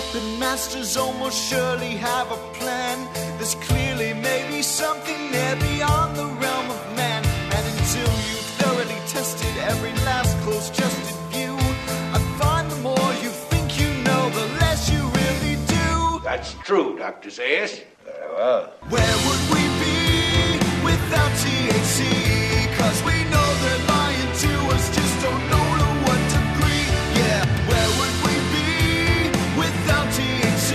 The masters almost surely have a plan. There's clearly maybe something there beyond the realm of man. And until you've thoroughly tested every last close-adjusted view, I find the more you think you know, the less you really do. That's true, Dr. Zayas. Very well. Where would we be without THC? 'Cause we know they're lying to us, just don't know to what degree. Yeah, where would we be without THC?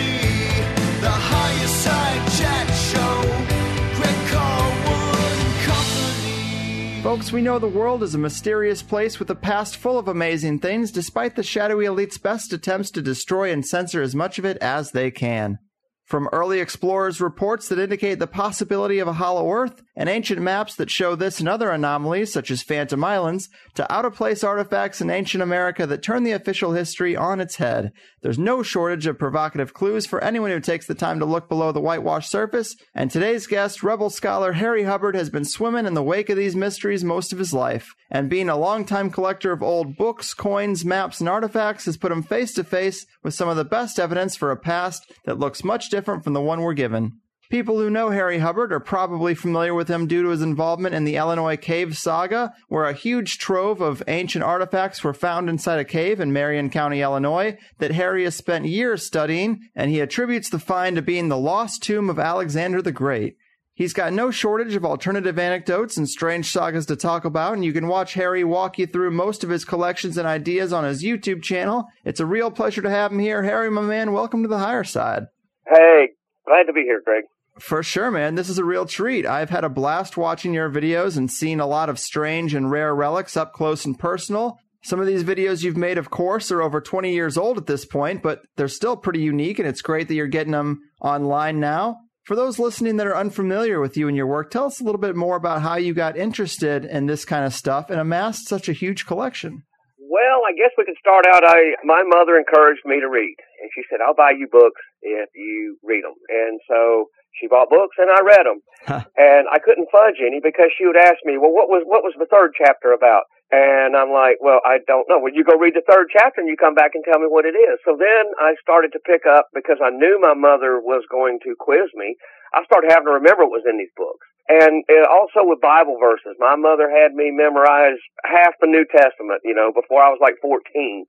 The Higher Side Chat Show, Greg Carlwood and Company. Folks, we know the world is a mysterious place with a past full of amazing things, despite the shadowy elite's best attempts to destroy and censor as much of it as they can. From early explorers' reports that indicate the possibility of a hollow Earth, and ancient maps that show this and other anomalies, such as Phantom Islands, to out-of-place artifacts in ancient America that turn the official history on its head, there's no shortage of provocative clues for anyone who takes the time to look below the whitewashed surface, and today's guest, Rebel scholar Harry Hubbard, has been swimming in the wake of these mysteries most of his life, and being a longtime collector of old books, coins, maps, and artifacts has put him face to face with some of the best evidence for a past that looks much different from the one we're given. People who know Harry Hubbard are probably familiar with him due to his involvement in the Illinois Cave Saga, where a huge trove of ancient artifacts were found inside a cave in Marion County, Illinois, that Harry has spent years studying, and he attributes the find to being the lost tomb of Alexander the Great. He's got no shortage of alternative anecdotes and strange sagas to talk about, and you can watch Harry walk you through most of his collections and ideas on his YouTube channel. It's a real pleasure to have him here. Harry, my man, welcome to the Higher Side. Hey, glad to be here, Greg. For sure, man. This is a real treat. I've had a blast watching your videos and seen a lot of strange and rare relics up close and personal. Some of these videos you've made, of course, are over 20 years old at this point, but they're still pretty unique, and it's great that you're getting them online now. For those listening that are unfamiliar with you and your work, tell us a little bit more about how you got interested in this kind of stuff and amassed such a huge collection. Well, I guess we can start out. My mother encouraged me to read, and she said, "I'll buy you books if you read them." And so she bought books, and I read them. And I couldn't fudge any because she would ask me, "Well, what was the third chapter about?" And I'm like, "Well, I don't know." "Well, you go read the third chapter, and you come back and tell me what it is." So then I started to pick up, because I knew my mother was going to quiz me. I started having to remember what was in these books. And also with Bible verses. My mother had me memorize half the New Testament, before I was like 14.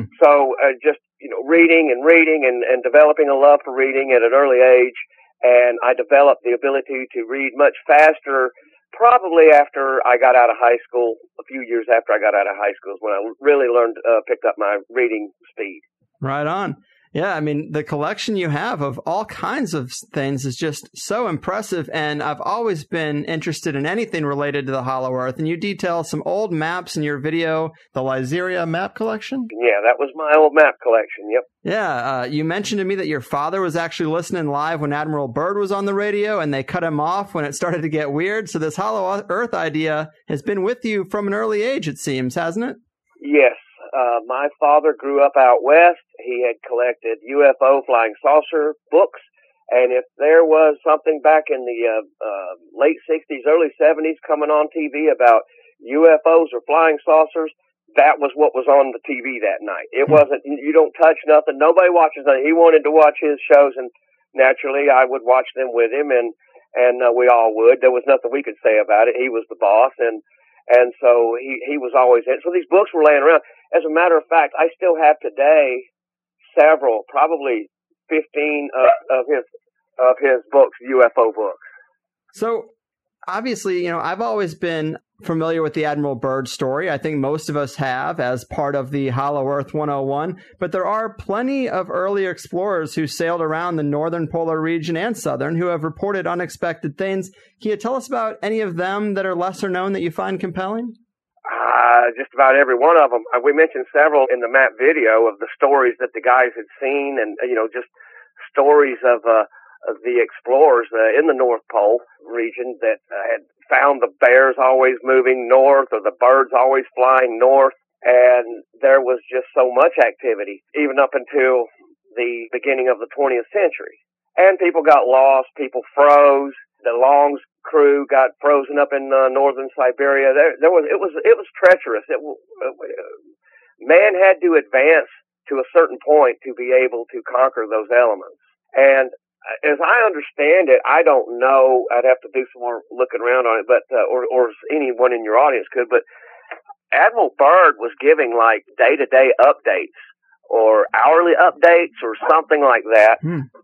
So just, reading and developing a love for reading at an early age. And I developed the ability to read much faster probably after I got out of high school. A few years after I got out of high school is when I really picked up my reading speed. Right on. Yeah, I mean, the collection you have of all kinds of things is just so impressive, and I've always been interested in anything related to the Hollow Earth, and you detail some old maps in your video, the Lyzeria map collection? Yeah, that was my old map collection, yep. Yeah, you mentioned to me that your father was actually listening live when Admiral Byrd was on the radio, and they cut him off when it started to get weird, so this Hollow Earth idea has been with you from an early age, it seems, hasn't it? Yes. My father grew up out west. He had collected UFO flying saucer books. And if there was something back in the late 60s, early 70s coming on TV about UFOs or flying saucers, that was what was on the TV that night. It wasn't, you don't touch nothing. Nobody watches nothing. He wanted to watch his shows, and naturally I would watch them with him, and we all would. There was nothing we could say about it. He was the boss, and so he was always in. So these books were laying around. As a matter of fact, I still have today several, probably 15 of his books, UFO books. So obviously, I've always been familiar with the Admiral Byrd story. I think most of us have as part of the Hollow Earth 101, but there are plenty of early explorers who sailed around the northern polar region and southern who have reported unexpected things. Can you tell us about any of them that are lesser known that you find compelling? Just about every one of them. We mentioned several in the map video of the stories that the guys had seen, and just stories of the explorers in the North Pole region that had found the bears always moving north or the birds always flying north. And there was just so much activity, even up until the beginning of the 20th century. And people got lost, people froze. The Long's crew got frozen up in northern Siberia. It was treacherous. Man had to advance to a certain point to be able to conquer those elements. And as I understand it, I don't know, I'd have to do some more looking around on it, but, or anyone in your audience could, but Admiral Byrd was giving like day-to-day updates or hourly updates or something like that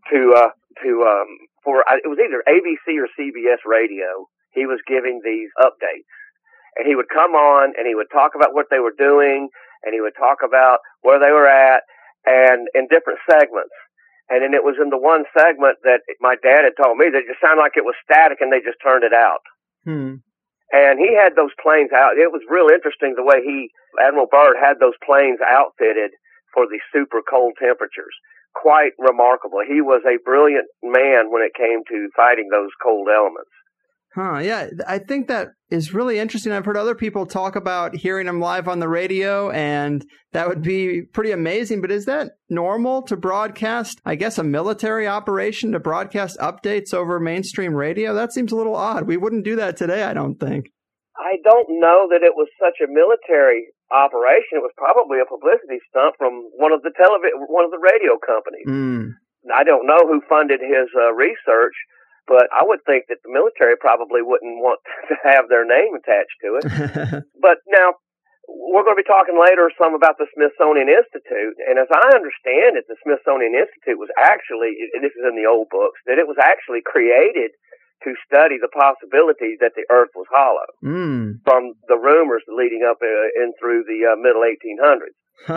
it was either ABC or CBS radio. He was giving these updates, and he would come on and he would talk about what they were doing, and he would talk about where they were at, and in different segments. And then it was in the one segment that my dad had told me that it just sounded like it was static and they just turned it out. And he had those planes out. It was real interesting the way Admiral Byrd had those planes outfitted for the super cold temperatures. Quite remarkable. He was a brilliant man when it came to fighting those cold elements. Yeah, I think that is really interesting. I've heard other people talk about hearing him live on the radio, and that would be pretty amazing. But is that normal to broadcast, I guess, a military operation to broadcast updates over mainstream radio? That seems a little odd. We wouldn't do that today, I don't think. I don't know that it was such a military operation. It was probably a publicity stunt from one of the radio companies. I don't know who funded his research, but I would think that the military probably wouldn't want to have their name attached to it. But now, we're going to be talking later some about the Smithsonian Institute. And as I understand it, the Smithsonian Institute was actually, and this is in the old books, that it was actually created to study the possibility that the Earth was hollow from the rumors leading up in through the middle 1800s.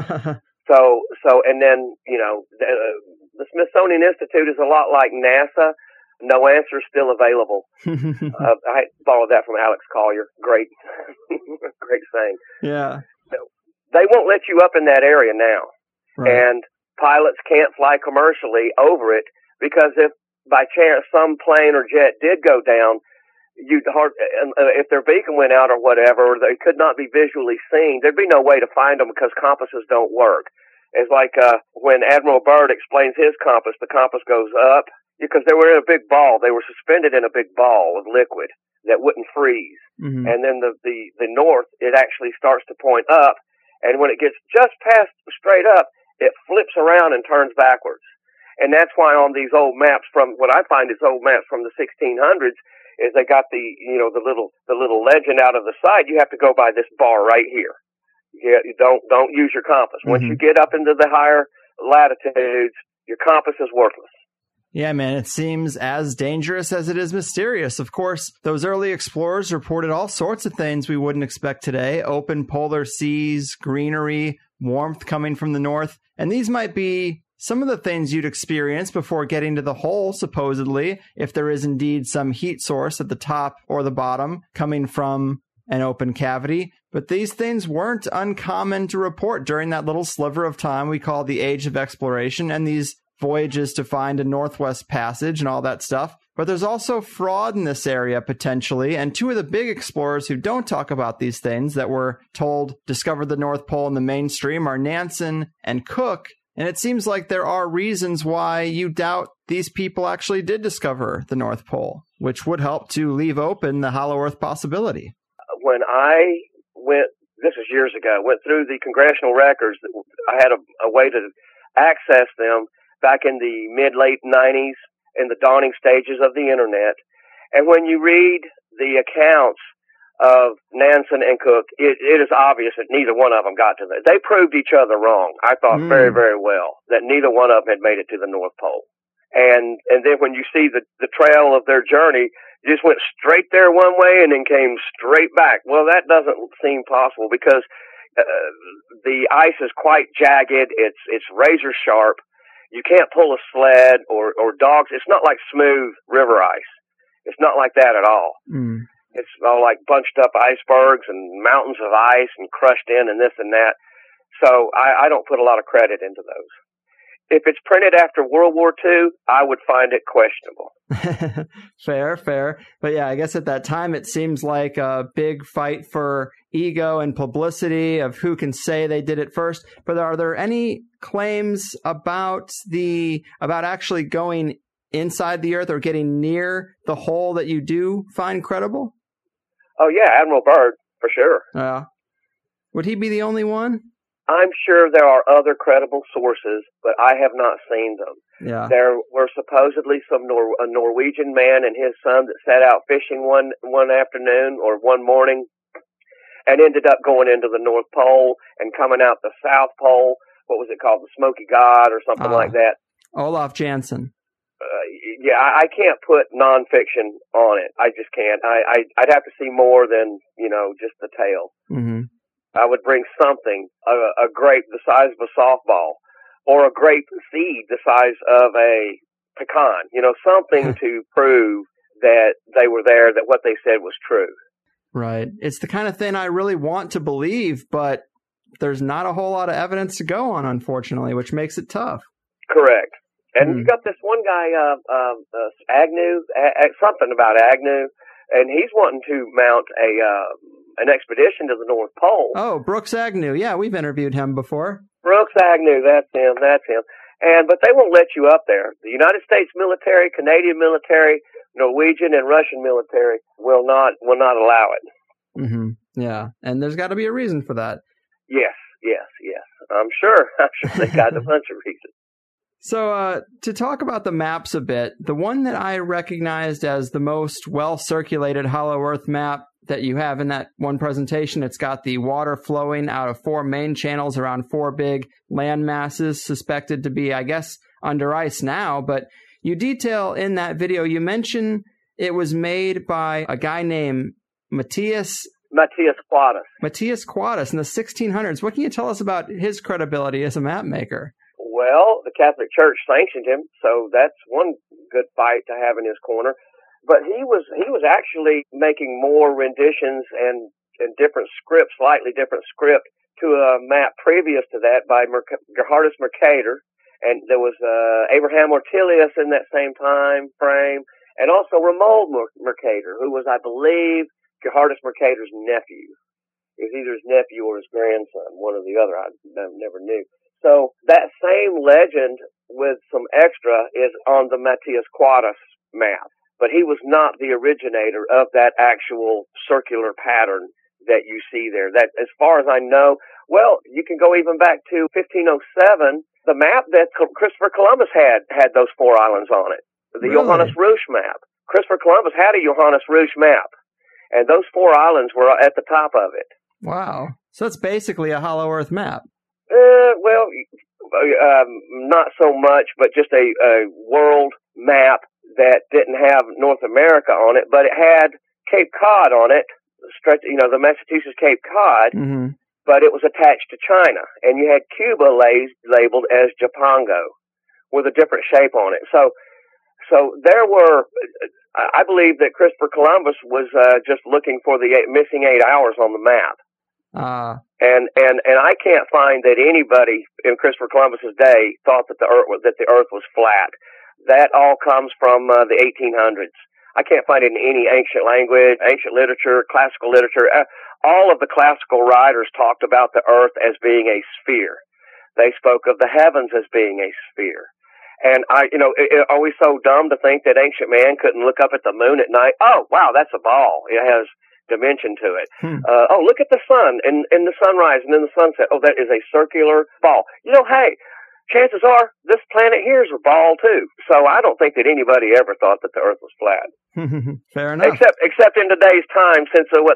And then, the Smithsonian Institute is a lot like NASA. No answer still available. I borrowed that from Alex Collier. Great, great saying. Yeah. They won't let you up in that area now. Right. And pilots can't fly commercially over it because if by chance some plane or jet did go down, if their beacon went out or whatever, or they could not be visually seen, there'd be no way to find them because compasses don't work. It's like when Admiral Byrd explains his compass, the compass goes up. Because they were in a big ball. They were suspended in a big ball of liquid that wouldn't freeze. And then the north, it actually starts to point up. And when it gets just past straight up, it flips around and turns backwards. And that's why on these old maps what I find is old maps from the 1600s, is they got the little legend out of the side. You have to go by this bar right here. You don't use your compass. Once you get up into the higher latitudes, your compass is worthless. Yeah, man, it seems as dangerous as it is mysterious. Of course, those early explorers reported all sorts of things we wouldn't expect today. Open polar seas, greenery, warmth coming from the north. And these might be some of the things you'd experience before getting to the hole, supposedly, if there is indeed some heat source at the top or the bottom coming from an open cavity. But these things weren't uncommon to report during that little sliver of time we call the Age of Exploration, and these voyages to find a Northwest Passage and all that stuff. But there's also fraud in this area, potentially, and two of the big explorers who don't talk about these things that were told discovered the North Pole in the mainstream are Nansen and Cook, and it seems like there are reasons why you doubt these people actually did discover the North Pole, which would help to leave open the hollow Earth possibility. When I went, this was years ago, went through the congressional records, I had a way to access them back in the mid-late 90s, in the dawning stages of the internet. And when you read the accounts of Nansen and Cook, it is obvious that neither one of them got to that. They proved each other wrong, I thought, very, very well, that neither one of them had made it to the North Pole. And then when you see the trail of their journey, you just went straight there one way and then came straight back. Well, that doesn't seem possible because the ice is quite jagged. It's razor sharp. You can't pull a sled or dogs. It's not like smooth river ice. It's not like that at all. It's all like bunched up icebergs and mountains of ice and crushed in and this and that. So I don't put a lot of credit into those. If it's printed after World War II, I would find it questionable. Fair. But yeah, I guess at that time it seems like a big fight for ego and publicity of who can say they did it first. But are there any claims about actually going inside the Earth or getting near the hole that you do find credible? Oh yeah, Admiral Byrd, for sure. Would he be the only one? I'm sure there are other credible sources, but I have not seen them. Yeah. There were supposedly a Norwegian man and his son that set out fishing one afternoon or one morning and ended up going into the North Pole and coming out the South Pole. What was it called? The Smoky God or something like that. Olaf Jansen. Yeah, I can't put nonfiction on it. I just can't. I'd have to see more than, just the tale. Mm-hmm. I would bring something, a grape the size of a softball, or a grape seed the size of a pecan, something to prove that they were there, that what they said was true. Right. It's the kind of thing I really want to believe, but there's not a whole lot of evidence to go on, unfortunately, which makes it tough. Correct. And you got this one guy, Agnew, something about Agnew, and he's wanting to mount an expedition to the North Pole. Oh, Brooks Agnew. Yeah, we've interviewed him before. Brooks Agnew, that's him. But they won't let you up there. The United States military, Canadian military, Norwegian and Russian military will not allow it. Mm-hmm. Yeah, and there's got to be a reason for that. Yes. I'm sure they got a bunch of reasons. So to talk about the maps a bit, the one that I recognized as the most well-circulated Hollow Earth map that you have in that one presentation, it's got the water flowing out of 4 main channels around 4 big land masses suspected to be, I guess, under ice now. But you detail in that video, you mention it was made by a guy named Matthias Quadus. Matthias Quadus in the 1600s. What can you tell us about his credibility as a map maker? Well, the Catholic Church sanctioned him, so that's one good fight to have in his corner. But he was actually making more renditions and different scripts, slightly different script to a map previous to that by Gerhardus Mercator, and there was Abraham Ortelius in that same time frame, and also Romuald Mercator, who was, I believe, Gerhardus Mercator's nephew. It was either his nephew or his grandson, one or the other. I never knew. So that same legend with some extra is on the Matthias Quadus map. But he was not the originator of that actual circular pattern that you see there. That, as far as I know, well, you can go even back to 1507. The map that Christopher Columbus had those 4 islands on it. The Really? Johannes Reusch map. Christopher Columbus had a Johannes Reusch map. And those 4 islands were at the top of it. Wow. So it's basically a Hollow Earth map. Well, not so much, but just a world map that didn't have North America on it, but it had Cape Cod on it, the Massachusetts Cape Cod, Mm-hmm. but it was attached to China. And you had Cuba labeled as Japango with a different shape on it. So there were, I believe that Christopher Columbus was just looking for the missing 8 hours on the map. And I can't find that anybody in Christopher Columbus's day thought that the Earth was flat. That all comes from the 1800s. I can't find it in any ancient language, ancient literature, classical literature. All of the classical writers talked about the Earth as being a sphere. They spoke of the heavens as being a sphere. And are we so dumb to think that ancient man couldn't look up at the moon at night? Oh, wow, that's a ball. It has dimension to it. Look at the sun and the sunrise and then the sunset. Oh, that is a circular ball. Hey, chances are this planet here is a ball too. So I don't think that anybody ever thought that the Earth was flat. Fair enough. Except in today's time, since the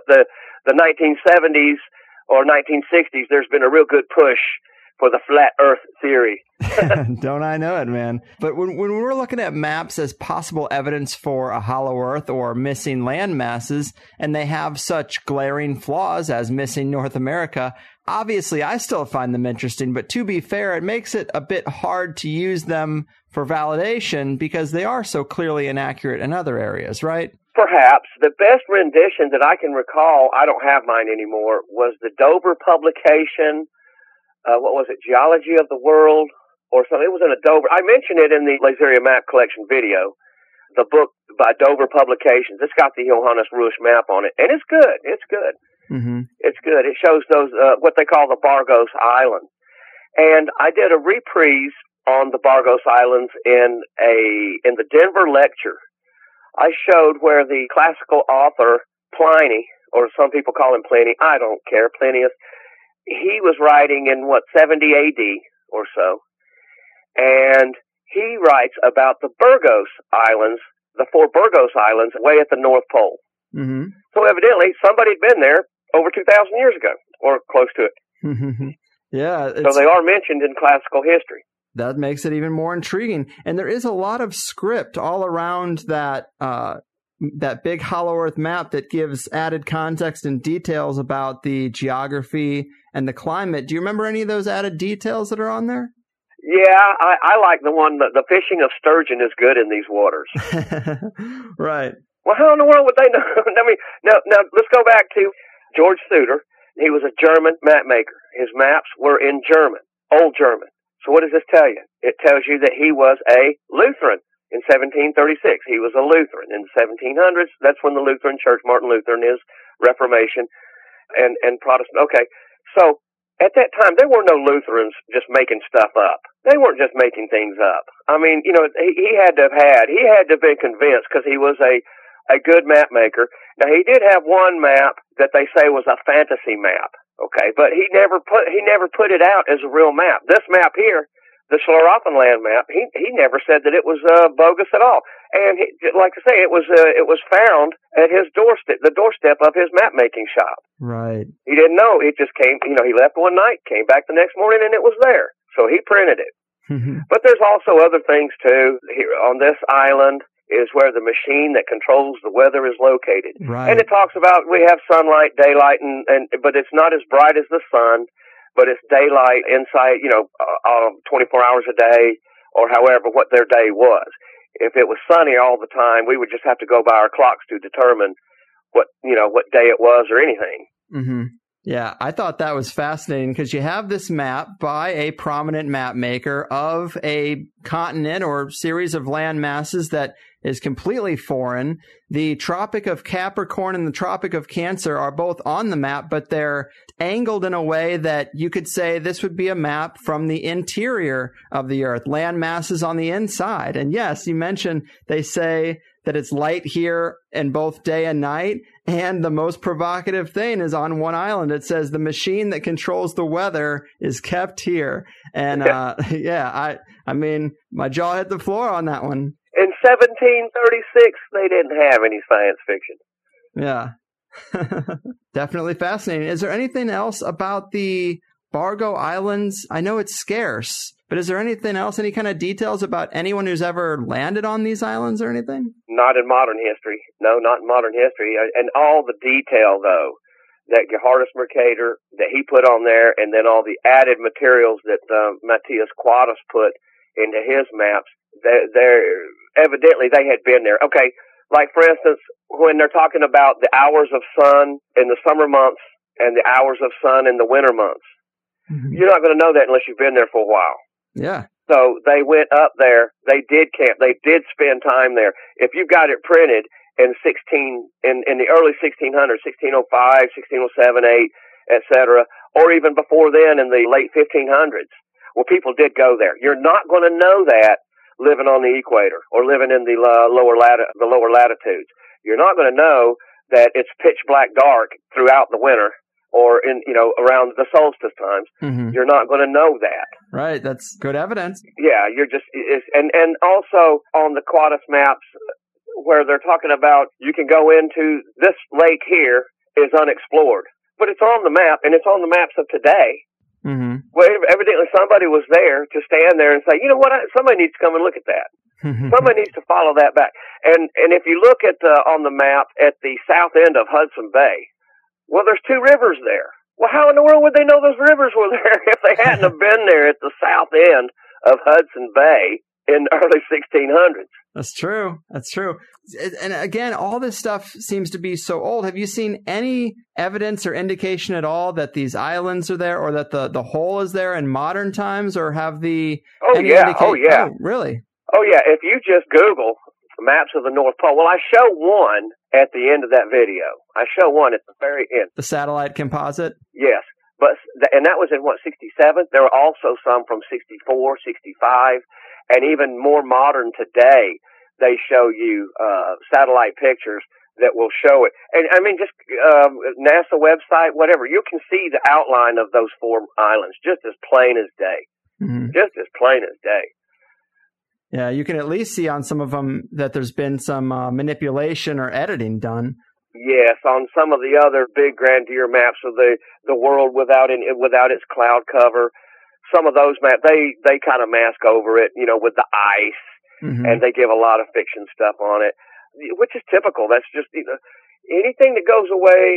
1970s or 1960s, there's been a real good push for the flat Earth theory. Don't I know it, man? But when we're looking at maps as possible evidence for a hollow Earth or missing land masses, and they have such glaring flaws as missing North America, obviously I still find them interesting. But to be fair, it makes it a bit hard to use them for validation because they are so clearly inaccurate in other areas, right? Perhaps. The best rendition that I can recall, I don't have mine anymore, was the Dover publication. What was it? Geology of the World or something. It was in a Dover. I mentioned it in the Lazeria Map Collection video. The book by Dover Publications. It's got the Johannes Reusch map on it. And it's good. It's good. Mm-hmm. It's good. It shows those, what they call the Bargos Islands. And I did a reprise on the Bargos Islands in the Denver lecture. I showed where the classical author Pliny, or some people call him Pliny, I don't care, Plinius, he was writing in 70 AD or so, and he writes about the Burgos Islands, the 4 Burgos Islands, way at the North Pole. Mm-hmm. So evidently, somebody had been there over 2,000 years ago, or close to it. Yeah. So they are mentioned in classical history. That makes it even more intriguing. And there is a lot of script all around that big Hollow Earth map that gives added context and details about the geography and the climate. Do you remember any of those added details that are on there? Yeah, I like the one that the fishing of sturgeon is good in these waters. Right. Well, how in the world would they know? I mean, now let's go back to George Suter. He was a German map maker. His maps were in German, Old German. So what does this tell you? It tells you that he was a Lutheran in 1736. He was a Lutheran. In the 1700s, that's when the Lutheran Church, Martin Luther and his Reformation and Protestant. Okay, so at that time, there were no Lutherans just making stuff up. They weren't just making things up. I mean, you know, he had to have been convinced because he was a good map maker. Now, he did have one map that they say was a fantasy map. Okay, but he never put it out as a real map. This map here, the Schlaraffenland map, he never said that it was bogus at all. And like I say, it was found at his doorstep, the doorstep of his map making shop. Right. He didn't know. It just came. You know, he left one night, came back the next morning, and it was there. So he printed it. But there's also other things too. Here on this island is where the machine that controls the weather is located. Right. And it talks about we have sunlight, daylight, but it's not as bright as the sun, but it's daylight inside, 24 hours a day or however what their day was. If it was sunny all the time, we would just have to go by our clocks to determine what day it was or anything. Mm-hmm. Yeah, I thought that was fascinating because you have this map by a prominent map maker of a continent or series of land masses that is completely foreign. The Tropic of Capricorn and the Tropic of Cancer are both on the map, but they're angled in a way that you could say this would be a map from the interior of the Earth, land masses on the inside. And yes, you mentioned they say that it's light here in both day and night. And the most provocative thing is on one island, it says the machine that controls the weather is kept here. And I mean, my jaw hit the floor on that one. In 1736, they didn't have any science fiction. Yeah. Definitely fascinating. Is there anything else about the Bargo Islands? I know it's scarce, but is there anything else, any kind of details about anyone who's ever landed on these islands or anything? Not in modern history. No, not in modern history. And all the detail, though, that Gerhardus Mercator, that he put on there, and then all the added materials that Matthias Quadus put into his maps, they're evidently they had been there. Okay, like for instance, when they're talking about the hours of sun in the summer months and the hours of sun in the winter months, you're not going to know that unless you've been there for a while. Yeah. So they went up there. They did camp. They did spend time there. If you've got it printed in in the early 1600s, 1605, 1607, 8, etc., or even before then in the late 1500s, well, people did go there. You're not going to know that living on the equator or living in the lower latitudes. You're not going to know that it's pitch black dark throughout the winter or in around the solstice times. Mm-hmm. You're not going to know that. Right. That's good evidence. Yeah. You're just and also on the Quadus maps where they're talking about you can go into this lake here is unexplored, but it's on the map and it's on the maps of today. Mm-hmm. Well, evidently somebody was there to stand there and say, you know what, somebody needs to come and look at that. Somebody needs to follow that back. And if you look at on the map at the south end of Hudson Bay, well, there's 2 rivers there. Well, how in the world would they know those rivers were there if they hadn't have been there at the south end of Hudson Bay in the early 1600s? That's true. That's true. And again, all this stuff seems to be so old. Have you seen any evidence or indication at all that these islands are there or that the whole is there in modern times, or have the... Oh, yeah. Oh, really? Oh, yeah. If you just Google maps of the North Pole, well, I show one at the end of that video. I show one at the very end. The satellite composite? Yes. And that was in, 67? There were also some from 64, 65, and even more modern today. They show you satellite pictures that will show it. And I mean, just NASA website, whatever, you can see the outline of those 4 islands just as plain as day. Mm-hmm. Just as plain as day. Yeah, you can at least see on some of them that there's been some manipulation or editing done. Yes, on some of the other big grandeur maps of the world without its cloud cover, some of those maps they kind of mask over it, with the ice, mm-hmm. and they give a lot of fiction stuff on it, which is typical. That's just anything that goes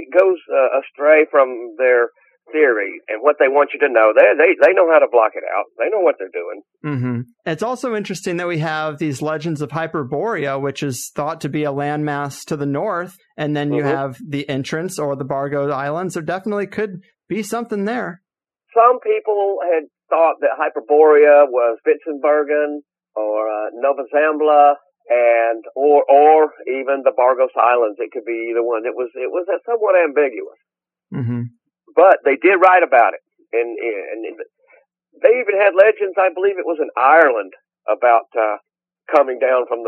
astray from their theory and what they want you to know. They know how to block it out. They know what they're doing. Mm-hmm. It's also interesting that we have these legends of Hyperborea, which is thought to be a landmass to the north, and then you mm-hmm. have the entrance or the Bargo Islands. There definitely could be something there. Some people had thought that Hyperborea was Spitsbergen or Nova Zembla, and or even the Bargos Islands. It could be either one. It was somewhat ambiguous. Mm-hmm. But they did write about it, and they even had legends. I believe it was in Ireland about coming down from the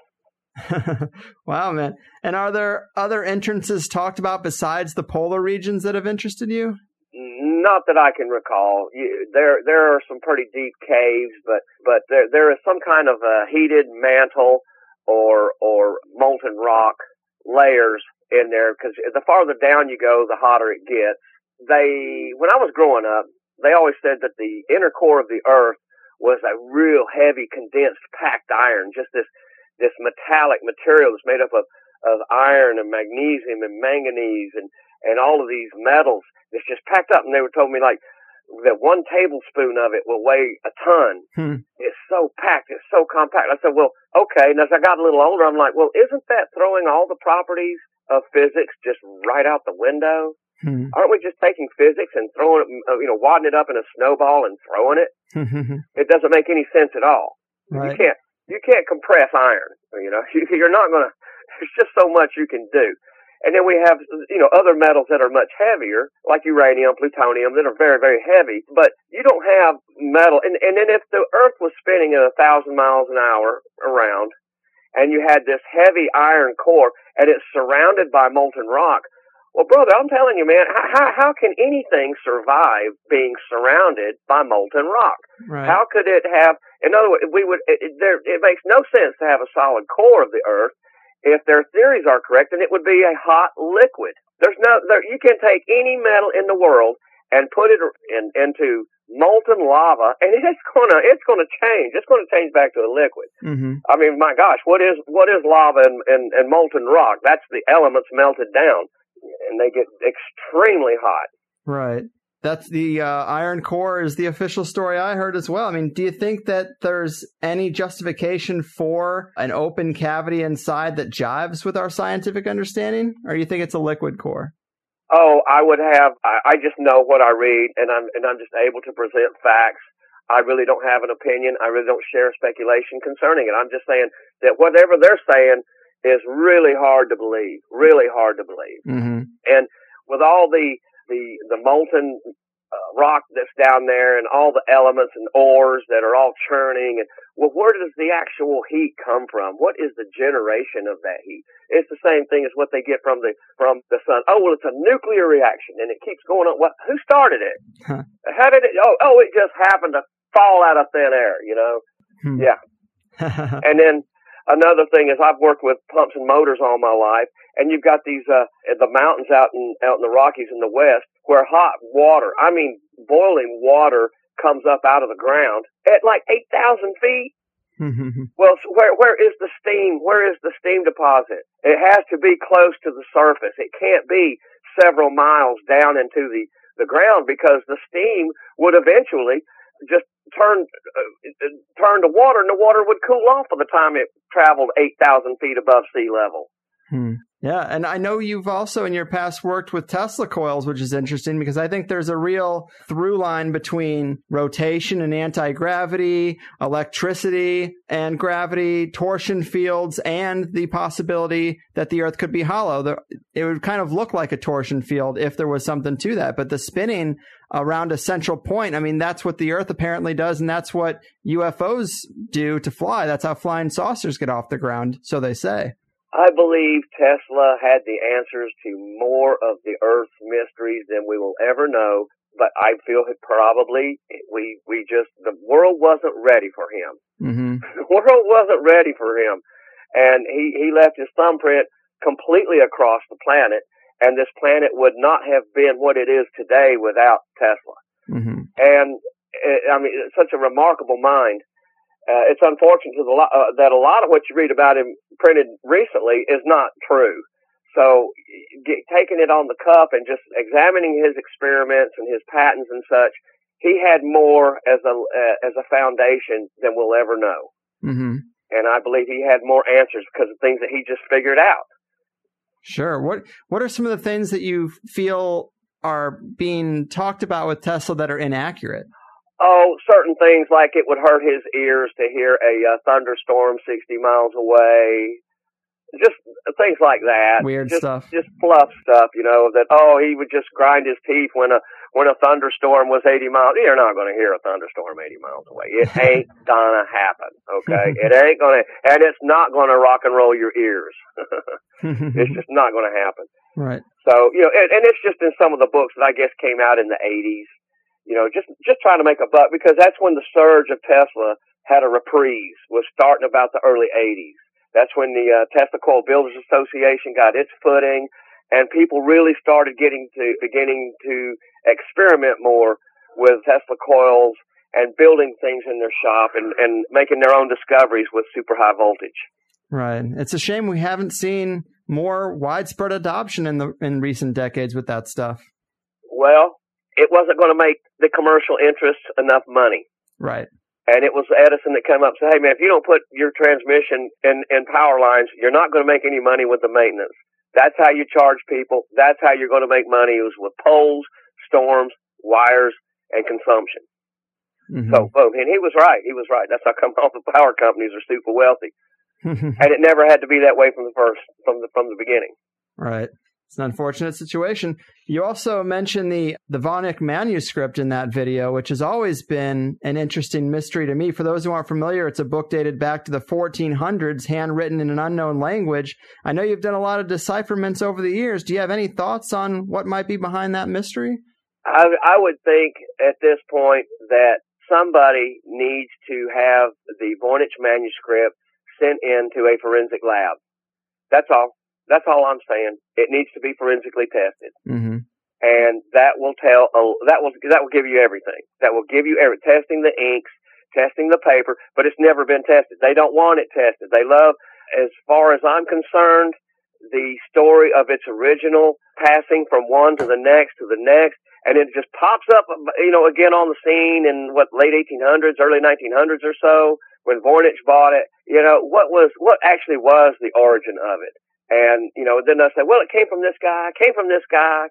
north. Wow, man! And are there other entrances talked about besides the polar regions that have interested you? Not that I can recall. There are some pretty deep caves, but there is some kind of a heated mantle or molten rock layers in there, because the farther down you go, the hotter it gets. When I was growing up, they always said that the inner core of the Earth was a real heavy, condensed, packed iron, just this metallic material that's made up of iron and magnesium and manganese and all of these metals. It's just packed up, and they were told me like that 1 tablespoon of it will weigh a ton. It's so packed, it's so compact. I said, well, okay. And as I got a little older, I'm like, well, isn't that throwing all the properties of physics just right out the window? Aren't we just taking physics and throwing it, wadding it up in a snowball and throwing it? It doesn't make any sense at all. Right. You can't compress iron. You're not going to. There's just so much you can do. And then we have, other metals that are much heavier, like uranium, plutonium, that are very, very heavy. But you don't have metal. And then if the Earth was spinning at 1,000 miles an hour around, and you had this heavy iron core, and it's surrounded by molten rock, well, brother, I'm telling you, man, how can anything survive being surrounded by molten rock? Right. How could it have? In other words, it makes no sense to have a solid core of the Earth. If their theories are correct, then it would be a hot liquid. You can take any metal in the world and put it into molten lava, and it's gonna change. It's gonna change back to a liquid. Mm-hmm. I mean, my gosh, what is lava and molten rock? That's the elements melted down, and they get extremely hot. Right. That's the iron core is the official story I heard as well. I mean, do you think that there's any justification for an open cavity inside that jives with our scientific understanding, or do you think it's a liquid core? Oh, I just know what I read, and I'm just able to present facts. I really don't have an opinion. I really don't share speculation concerning it. I'm just saying that whatever they're saying is really hard to believe, really hard to believe. Mm-hmm. And with all the molten rock that's down there and all the elements and ores that are all churning, and well, where does the actual heat come from? What is the generation of that heat? It's the same thing as what they get from the sun. Oh, well, it's a nuclear reaction and it keeps going on. Well, who started it? Huh. How did it? Oh, it just happened to fall out of thin air, Yeah. And then another thing is I've worked with pumps and motors all my life, and you've got these the mountains out in the Rockies in the west where hot water, I mean boiling water, comes up out of the ground at like 8,000 feet. Well, so where is the steam? Where is the steam deposit? It has to be close to the surface. It can't be several miles down into the ground, because the steam would eventually just turn to water, and the water would cool off by the time it traveled 8,000 feet above sea level. Yeah, and I know you've also in your past worked with Tesla coils, which is interesting because I think there's a real through line between rotation and anti-gravity, electricity and gravity, torsion fields, and the possibility that the Earth could be hollow. It would kind of look like a torsion field if there was something to that, but the spinning around a central point, I mean, that's what the Earth apparently does, and that's what UFOs do to fly. That's how flying saucers get off the ground, so they say. I believe Tesla had the answers to more of the Earth's mysteries than we will ever know. But I feel probably the world wasn't ready for him. Mm-hmm. The world wasn't ready for him. And he left his thumbprint completely across the planet. And this planet would not have been what it is today without Tesla. Mm-hmm. And I mean, it's such a remarkable mind. It's unfortunate that a lot of what you read about him printed recently is not true. So taking it on the cuff and just examining his experiments and his patents and such, he had more as a foundation than we'll ever know. Mm-hmm. And I believe he had more answers because of things that he just figured out. Sure. What are some of the things that you feel are being talked about with Tesla that are inaccurate? Oh, certain things like it would hurt his ears to hear a thunderstorm 60 miles away. Just things like that. Weird stuff. Just fluff stuff, that, he would just grind his teeth when a thunderstorm was 80 miles. You're not going to hear a thunderstorm 80 miles away. It ain't gonna happen, okay? It ain't gonna, and it's not gonna rock and roll your ears. It's just not gonna happen. Right. So, and it's just in some of the books that I guess came out in the 80s, just trying to make a buck, because that's when the surge of Tesla had a reprise, was starting about the early 80s. That's when the Tesla Coil Builders Association got its footing, and people really started beginning to experiment more with Tesla coils and building things in their shop and making their own discoveries with super high voltage. Right. It's a shame we haven't seen more widespread adoption in recent decades with that stuff. Well, it wasn't going to make the commercial interests enough money. Right. And it was Edison that came up and said, hey, man, if you don't put your transmission in power lines, you're not going to make any money with the maintenance. That's how you charge people. That's how you're going to make money, is with poles, storms, wires, and consumption. Mm-hmm. So, boom. And he was right. He was right. That's how come all the power companies are super wealthy. And it never had to be that way from the beginning. Right. It's an unfortunate situation. You also mentioned the Voynich manuscript in that video, which has always been an interesting mystery to me. For those who aren't familiar, it's a book dated back to the 1400s, handwritten in an unknown language. I know you've done a lot of decipherments over the years. Do you have any thoughts on what might be behind that mystery? I would think at this point that somebody needs to have the Voynich manuscript sent into a forensic lab. That's all. That's all I'm saying. It needs to be forensically tested. Mm-hmm. And that will give you everything. That will give you testing the inks, testing the paper, but it's never been tested. They don't want it tested. They love, as far as I'm concerned, the story of its original passing from one to the next, and it just pops up, again on the scene in late 1800s, early 1900s or so, when Voynich bought it. What actually was the origin of it? And, then they'll say, well, it came from this guy, came from this.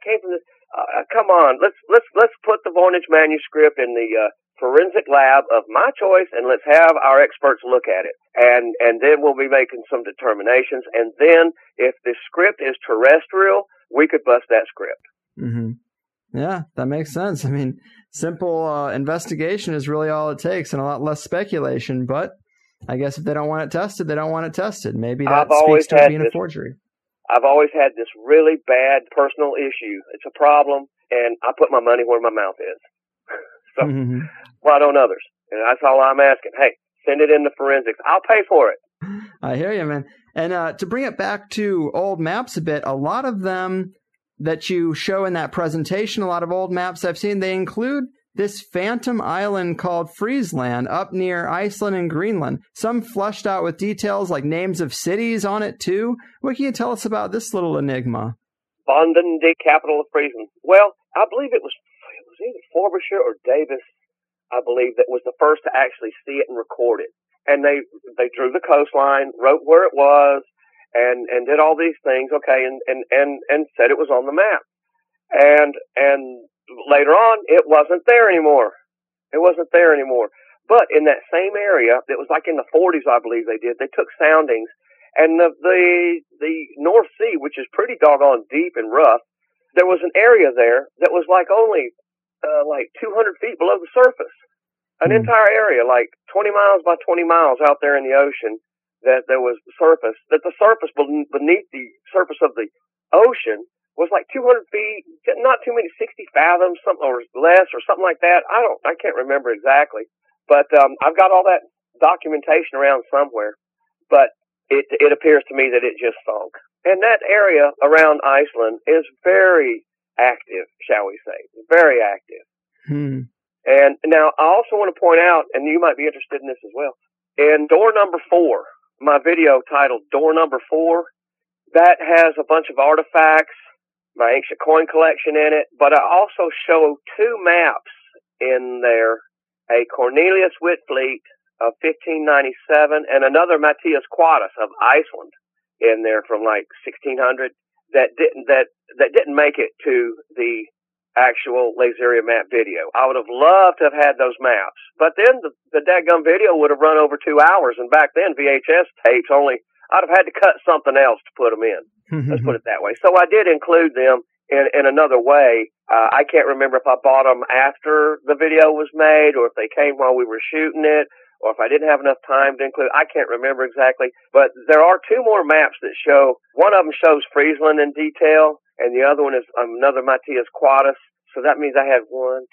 Come on, let's put the Voynich manuscript in the forensic lab of my choice, and let's have our experts look at it. And then we'll be making some determinations. And then if the script is terrestrial, we could bust that script. Mm-hmm. Yeah, that makes sense. I mean, simple investigation is really all it takes, and a lot less speculation, but I guess if they don't want it tested, they don't want it tested. Maybe that speaks to it being a forgery. I've always had this really bad personal issue. It's a problem, and I put my money where my mouth is. So, why don't others? And that's all I'm asking. Hey, send it in the forensics. I'll pay for it. I hear you, man. And to bring it back to old maps a bit, a lot of them that you show in that presentation, a lot of old maps I've seen, they include this phantom island called Friesland up near Iceland and Greenland. Some fleshed out with details like names of cities on it, too. What can you tell us about this little enigma? Bonden, the capital of Friesland. Well, I believe it was either Frobisher or Davis, I believe, that was the first to actually see it and record it. And they drew the coastline, wrote where it was, and did all these things, okay, and said it was on the map. And later on, it wasn't there anymore. But in that same area, it was like in the 40s, I believe they took soundings, and the North Sea, which is pretty doggone deep and rough, there was an area there that was like only like 200 feet below the surface. An entire area, like 20 miles by 20 miles out there in the ocean, that there was that the surface beneath the surface of the ocean was like 200 feet, not too many, 60 fathoms, something or less or something like that. I can't remember exactly, but I've got all that documentation around somewhere. But it appears to me that it just sunk. And that area around Iceland is very active, shall we say, very active. And now I also want to point out, and you might be interested in this as well, in door number 4, my video titled Door Number 4, that has a bunch of artifacts, my ancient coin collection in it, but I also show 2 maps in there, a Cornelius Whitfleet of 1597 and another Matthias Quadus of Iceland in there from like 1600 that didn't make it to the actual Lazeria map video. I would have loved to have had those maps, but then the dadgum video would have run over 2 hours, and back then VHS tapes I'd have had to cut something else to put them in. Let's put it that way. So I did include them in another way. I can't remember if I bought them after the video was made or if they came while we were shooting it or if I didn't have enough time to include. I can't remember exactly. But there are 2 more maps that show, one of them shows Friesland in detail and the other one is another Matthias Quadus. So that means I had 1, 2,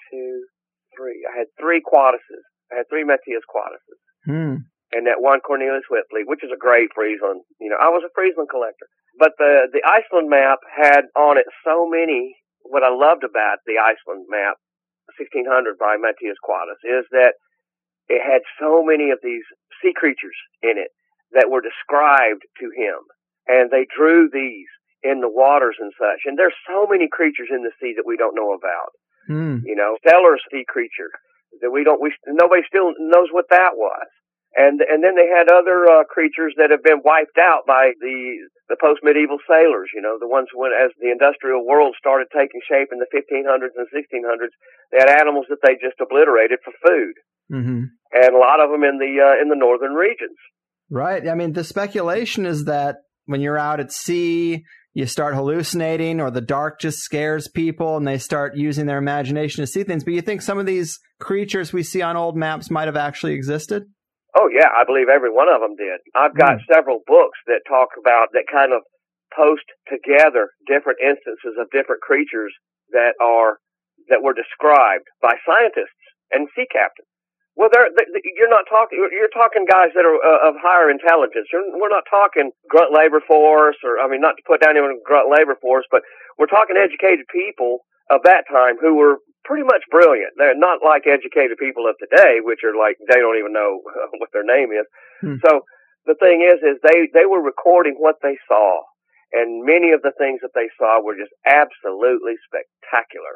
3. I had 3 Quaduses. I had 3 Matthias Quaduses. And that one Cornelius Whitfleet, which is a great Friesland. I was a Friesland collector. But the Iceland map had on it so many, what I loved about the Iceland map, 1600 by Matthias Quadus, is that it had so many of these sea creatures in it that were described to him. And they drew these in the waters and such. And there's so many creatures in the sea that we don't know about. Stellar sea creature that nobody still knows what that was. And then they had other creatures that have been wiped out by the post-medieval sailors, the ones as the industrial world started taking shape in the 1500s and 1600s, they had animals that they just obliterated for food. And a lot of them in the northern regions. Right. I mean, the speculation is that when you're out at sea, you start hallucinating or the dark just scares people and they start using their imagination to see things. But you think some of these creatures we see on old maps might have actually existed? Oh, yeah, I believe every one of them did. I've got several books that talk about, that kind of post together different instances of different creatures that were described by scientists and sea captains. Well, you're talking guys that are of higher intelligence. We're not talking grunt labor force not to put down anyone in grunt labor force, but we're talking educated people of that time who were pretty much brilliant. They're not like educated people of today, which are like, they don't even know what their name is. So the thing is they were recording what they saw. And many of the things that they saw were just absolutely spectacular.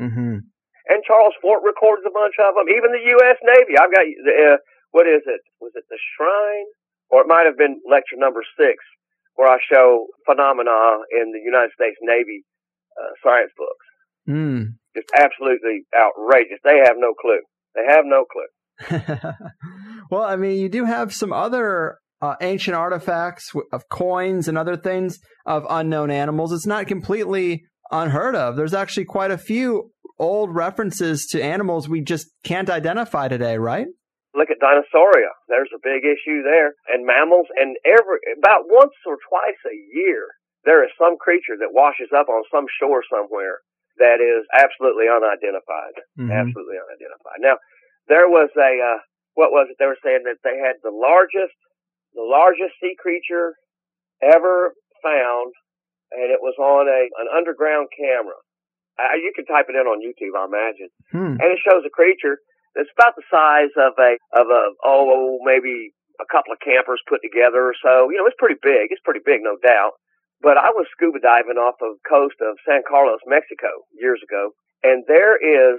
And Charles Fort recorded a bunch of them. Even the U.S. Navy. I've got, what is it? Was it the Shrine? Or it might have been lecture number 6, where I show phenomena in the United States Navy science books. Just absolutely outrageous. They have no clue. Well, I mean, you do have some other ancient artifacts of coins and other things of unknown animals. It's not completely unheard of. There's actually quite a few old references to animals we just can't identify today, right? Look at Dinosauria. There's a big issue there. And mammals, and about once or twice a year, there is some creature that washes up on some shore somewhere that is absolutely unidentified. Mm-hmm. Absolutely unidentified. Now, there was what was it? They were saying that they had the largest sea creature ever found, and it was on an underground camera. You can type it in on YouTube, I imagine. And it shows a creature that's about the size of maybe a couple of campers put together or so. You know, it's pretty big. It's pretty big, no doubt. But I was scuba diving off the coast of San Carlos, Mexico, years ago, and there is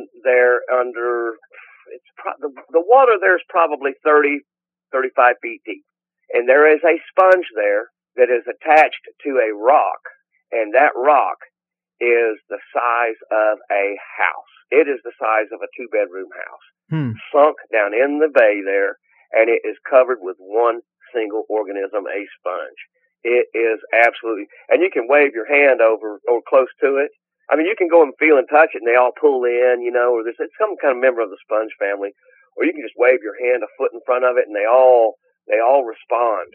the water there's probably 30, 35 feet deep, and there is a sponge there that is attached to a rock, and that rock is the size of a house. It is the size of a 2-bedroom house, sunk down in the bay there, and it is covered with one single organism, a sponge. It is absolutely, and you can wave your hand over or close to it. I mean, you can go and feel and touch it, and they all pull in, you know, or it's some kind of member of the sponge family, or you can just wave your hand a foot in front of it, and they all they all respond.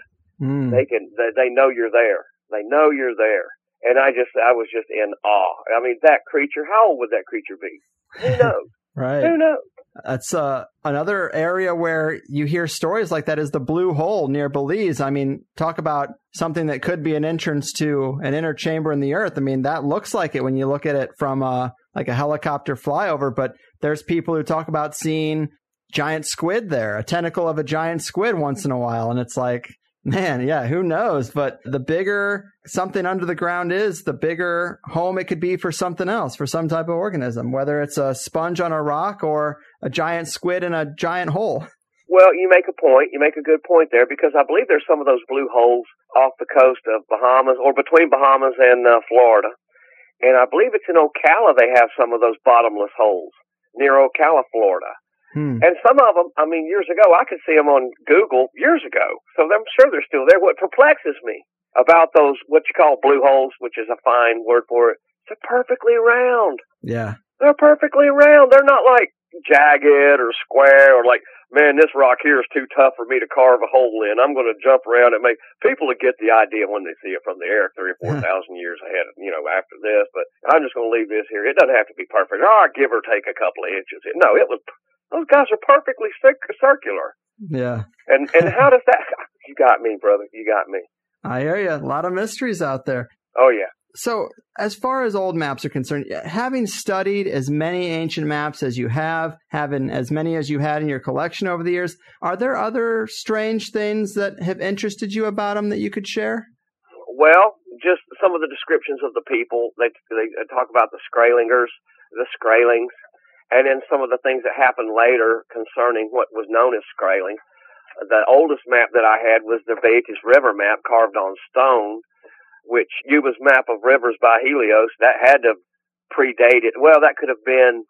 They know you're there. They know you're there. And I was just in awe. I mean, that creature, how old would that creature be? Who knows? Right. Who knows? That's another area where you hear stories like that is the Blue Hole near Belize. I mean, talk about something that could be an entrance to an inner chamber in the earth. I mean, that looks like it when you look at it from like a helicopter flyover, but there's people who talk about seeing giant squid there, a tentacle of a giant squid once in a while. And it's like, man, yeah, who knows? But the bigger something under the ground is, the bigger home it could be for something else, for some type of organism, whether it's a sponge on a rock or a giant squid in a giant hole. Well, you make a point. You make a good point there, because I believe there's some of those blue holes off the coast of Bahamas, or between Bahamas and Florida. And I believe it's in Ocala they have some of those bottomless holes, near Ocala, Florida. And some of them, I mean, years ago, I could see them on Google years ago. So I'm sure they're still there. What perplexes me about those, what you call blue holes, which is a fine word for it, they're perfectly round. Yeah. They're perfectly round. They're not like jagged or square or like, man, this rock here is too tough for me to carve a hole in. I'm going to jump around and make people to get the idea when they see it from the air 3,000 or 4,000 years ahead, after this. But I'm just going to leave this here. It doesn't have to be perfect. Give or take a couple of inches. No, those guys are perfectly circular. Yeah. And how does that? You got me, brother. You got me. I hear you. A lot of mysteries out there. Oh, yeah. So as far as old maps are concerned, having studied as many ancient maps as you have, having as many as you had in your collection over the years, are there other strange things that have interested you about them that you could share? Well, just some of the descriptions of the people. They talk about the Skralingers, the Skralings, and then some of the things that happened later concerning what was known as Skraling. The oldest map that I had was the Baetis River map carved on stone, which Yuba's map of rivers by Helios, that had to predate it. Well, that could have been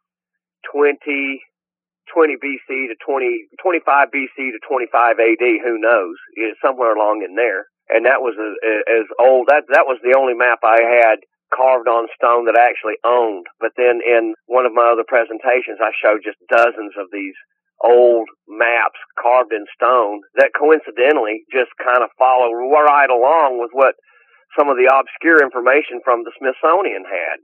20 BC to 25 BC to 25 AD, who knows? It's somewhere along in there. And that was as old. That was the only map I had carved on stone that I actually owned. But then in one of my other presentations, I showed just dozens of these old maps carved in stone that coincidentally just kind of follow right along with what some of the obscure information from the Smithsonian had.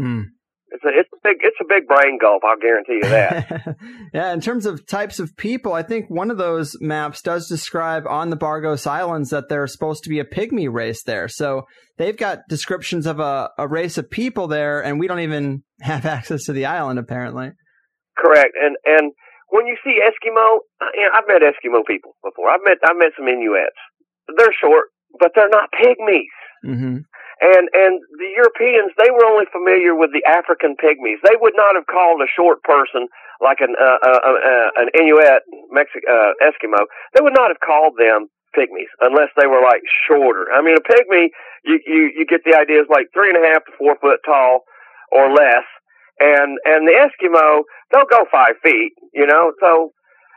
It's a big brain gulp, I'll guarantee you that. Yeah, in terms of types of people, I think one of those maps does describe on the Bargos Islands that there's supposed to be a pygmy race there. So they've got descriptions of a race of people there, and we don't even have access to the island, apparently. Correct. And when you see Eskimo, I've met Eskimo people before. I've met some Inuits. They're short, but they're not pygmies. Mm-hmm. And the Europeans, they were only familiar with the African pygmies. They would not have called a short person like an Inuit Eskimo. They would not have called them pygmies unless they were like shorter. I mean, a pygmy, you get the idea, is like 3.5 to 4 foot tall or less. And the Eskimo, they'll go 5 feet, So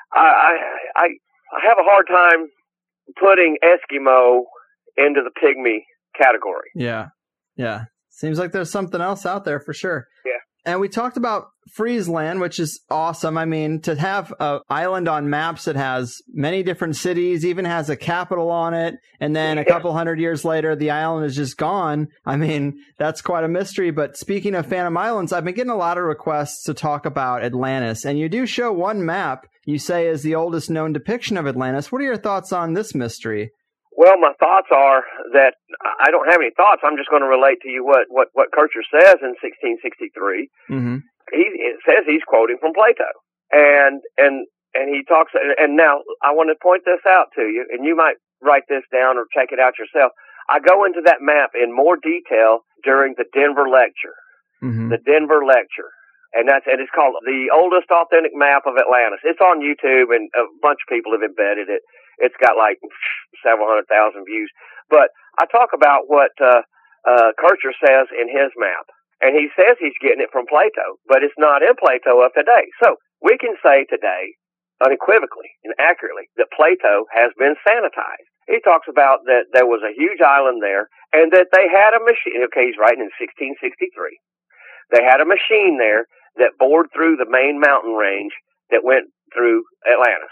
I have a hard time putting Eskimo into the pygmy category. Yeah. Seems like there's something else out there for sure. Yeah. And we talked about Friesland, which is awesome. I mean, to have an island on maps that has many different cities, even has a capital on it, and then a couple hundred years later, the island is just gone. I mean, that's quite a mystery. But speaking of Phantom Islands, I've been getting a lot of requests to talk about Atlantis. And you do show one map you say is the oldest known depiction of Atlantis. What are your thoughts on this mystery? Well, my thoughts are that I don't have any thoughts. I'm just going to relate to you what Kircher says in 1663. Mm-hmm. It says he's quoting from Plato, and he talks. And now I want to point this out to you, and you might write this down or check it out yourself. I go into that map in more detail during the Denver lecture. Mm-hmm. The Denver lecture. And it's called The Oldest Authentic Map of Atlantis. It's on YouTube, and a bunch of people have embedded it. It's got like several 100,000 views. But I talk about what Kircher says in his map. And he says he's getting it from Plato, but it's not in Plato of today. So we can say today, unequivocally and accurately, that Plato has been sanitized. He talks about that there was a huge island there, and that they had a machine. Okay, he's writing in 1663. They had a machine there that bored through the main mountain range that went through Atlantis.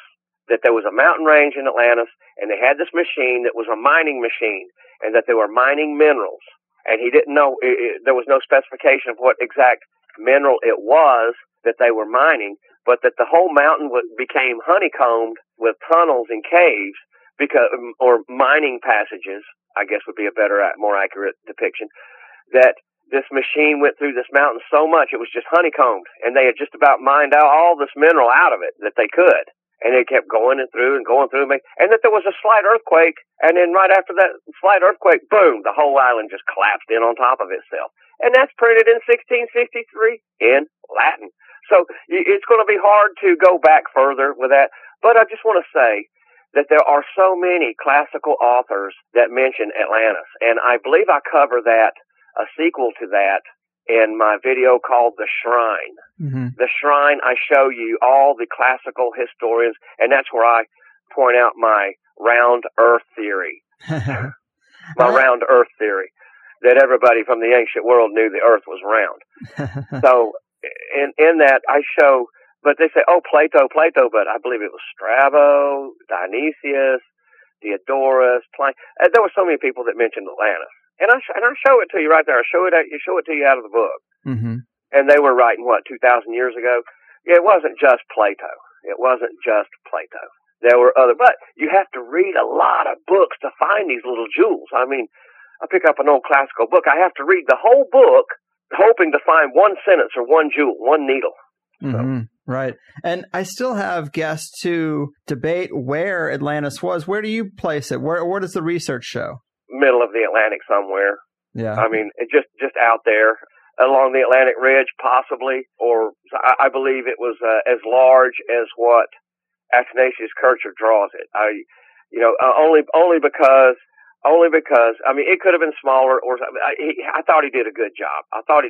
that there was a mountain range in Atlantis, and they had this machine that was a mining machine, and that they were mining minerals. And he didn't know, there was no specification of what exact mineral it was that they were mining, but that the whole mountain became honeycombed with tunnels and caves, or mining passages, I guess would be a better, more accurate depiction, that this machine went through this mountain so much it was just honeycombed, and they had just about mined out all this mineral out of it that they could. And they kept going through, and that there was a slight earthquake, and then right after that slight earthquake, boom, the whole island just collapsed in on top of itself. And that's printed in 1663 in Latin. So it's going to be hard to go back further with that, but I just want to say that there are so many classical authors that mention Atlantis, and I believe I cover that, a sequel to that, in my video called The Shrine. Mm-hmm. The Shrine, I show you all the classical historians, and that's where I point out my round earth theory. Round earth theory, that everybody from the ancient world knew the earth was round. So in that I show, but they say, oh, Plato, but I believe it was Strabo, Dionysius, Diodorus, Pliny. There were so many people that mentioned Atlantis. And I show it to you right there. I show it to you out of the book. Mm-hmm. And they were writing, 2,000 years ago? Yeah, it wasn't just Plato. There were other, but you have to read a lot of books to find these little jewels. I mean, I pick up an old classical book. I have to read the whole book, hoping to find one sentence or one jewel, one needle. Mm-hmm. Right. And I still have guests to debate where Atlantis was. Where do you place it? Where does the research show? Middle of the Atlantic somewhere. Yeah. I mean, it just out there along the Atlantic Ridge, possibly, or I believe it was as large as what Athanasius Kircher draws it. Only because I mean, it could have been smaller, or I thought he did a good job.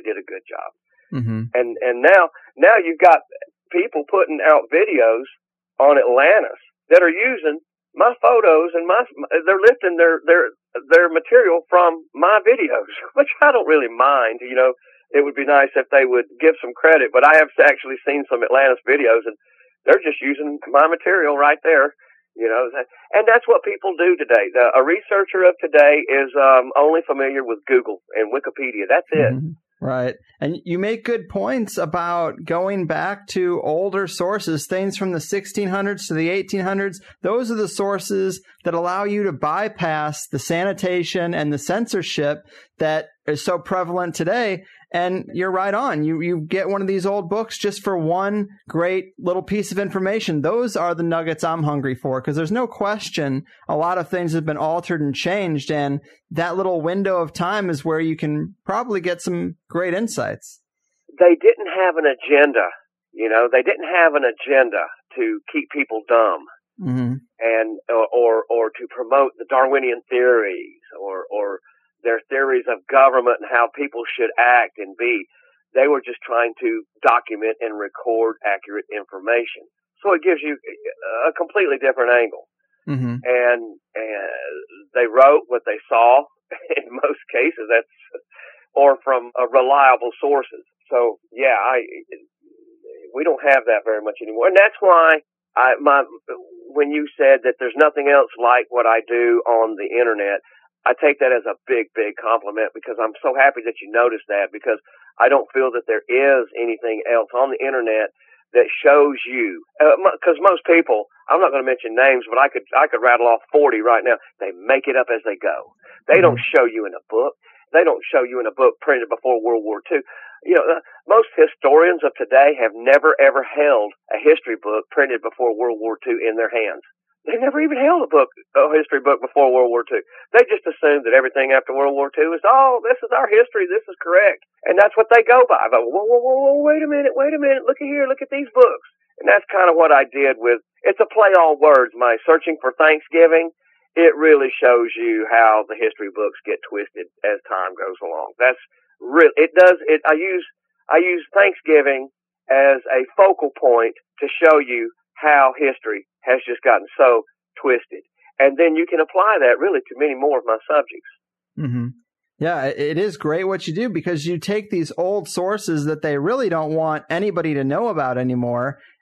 Mm-hmm. And now you've got people putting out videos on Atlantis that are using my photos and they're lifting their material from my videos, which I don't really mind. It would be nice if they would give some credit, but I have actually seen some Atlantis videos and they're just using my material right there, and that's what people do today. A researcher of today is only familiar with Google and Wikipedia. That's it. Mm-hmm. Right. And you make good points about going back to older sources, things from the 1600s to the 1800s. Those are the sources that allow you to bypass the sanitation and the censorship that is so prevalent today. And you're right on. You get one of these old books just for one great little piece of information. Those are the nuggets I'm hungry for, because there's no question a lot of things have been altered and changed. And that little window of time is where you can probably get some great insights. They didn't have an agenda. They didn't have an agenda to keep people dumb. Mm-hmm. And or to promote the Darwinian theories or their theories of government and how people should act and be. They were just trying to document and record accurate information. So it gives you a completely different angle. Mm-hmm. And they wrote what they saw in most cases, or from reliable sources. So yeah, we don't have that very much anymore. And that's why when you said that there's nothing else like what I do on the internet, I take that as a big, big compliment, because I'm so happy that you noticed that, because I don't feel that there is anything else on the internet that shows you, because most people, I'm not going to mention names, but I could rattle off 40 right now. They make it up as they go. They don't show you in a book. They don't show you in a book printed before World War II. Most historians of today have never, ever held a history book printed before World War II in their hands. They never even held a history book before World War II. They just assumed that everything after World War II is, this is our history, this is correct. And that's what they go by. But, whoa, wait a minute, look at here, look at these books. And that's kind of what I did with, it's a play on words, my Searching for Thanksgiving. It really shows you how the history books get twisted as time goes along. That's real. I use Thanksgiving as a focal point to show you how history has just gotten so twisted. And then you can apply that really to many more of my subjects. Mm-hmm. Yeah, it is great what you do, because you take these old sources that they really don't want anybody to know about anymore,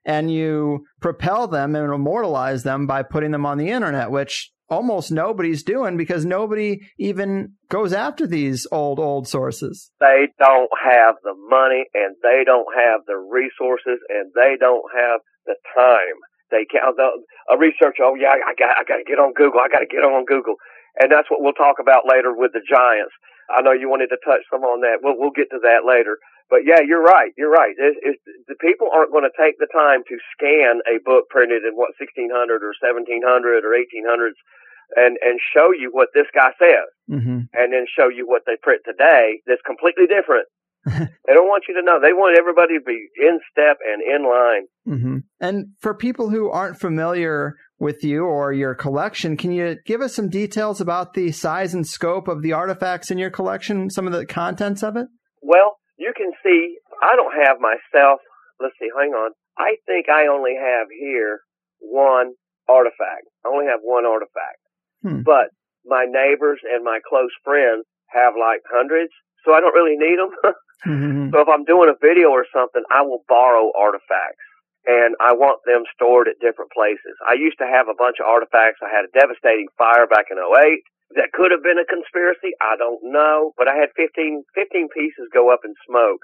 and you propel them and immortalize them by putting them on the internet, which almost nobody's doing because nobody even goes after these old sources. They don't have the money, and they don't have the resources, and they don't have the time. They can't. A researcher, oh yeah, I got to get on Google. I got to get on Google, and that's what we'll talk about later with the giants. I know you wanted to touch some on that. We'll get to that later. But yeah, you're right. You're right. The people aren't going to take the time to scan a book printed in 1600 or 1700 or 1800s and show you what this guy says, and then show you what they print today that's completely different. They don't want you to know. They want everybody to be in step and in line. And for people who aren't familiar with you or your collection, can you give us some details about the size and scope of the artifacts in your collection, some of the contents of it? Well, you can see, I don't have myself, let's see, hang on. I think I only have here one artifact. I only have one artifact. But my neighbors and my close friends have like hundreds, so I don't really need them. So if I'm doing a video or something, I will borrow artifacts, and I want them stored at different places. I used to have a bunch of artifacts. I had a devastating fire back in 2008. That could have been a conspiracy. I don't know. But I had 15 pieces go up in smoke,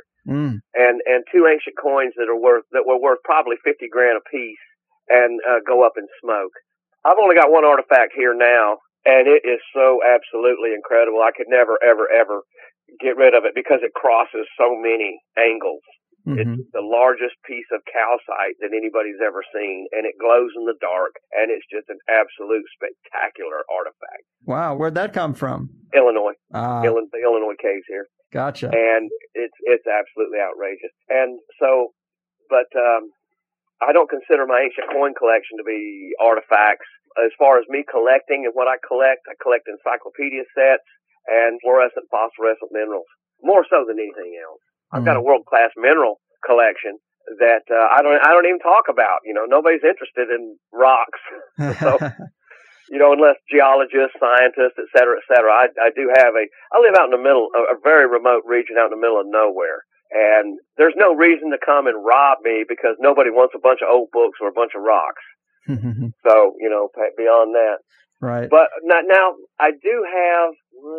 and two ancient coins that were worth probably $50,000 a piece, and go up in smoke. I've only got one artifact here now, and it is so absolutely incredible. I could never, ever, ever get rid of it because it crosses so many angles. It's the largest piece of calcite that anybody's ever seen, and it glows in the dark, and it's just an absolute spectacular artifact. Wow, where'd that come from? Illinois. The Illinois caves here. Gotcha. And it's absolutely outrageous. And so, but I don't consider my ancient coin collection to be artifacts. As far as me collecting and what I collect encyclopedia sets and fluorescent, phosphorescent minerals, more so than anything else. I've got a world-class mineral collection that I don't even talk about. You know, nobody's interested in rocks. So, you know, unless geologists, scientists, et cetera, et cetera. I live out in the middle, a very remote region out in the middle of nowhere. And there's no reason to come and rob me because nobody wants a bunch of old books or a bunch of rocks. So, you know, beyond that. Right. But now I do have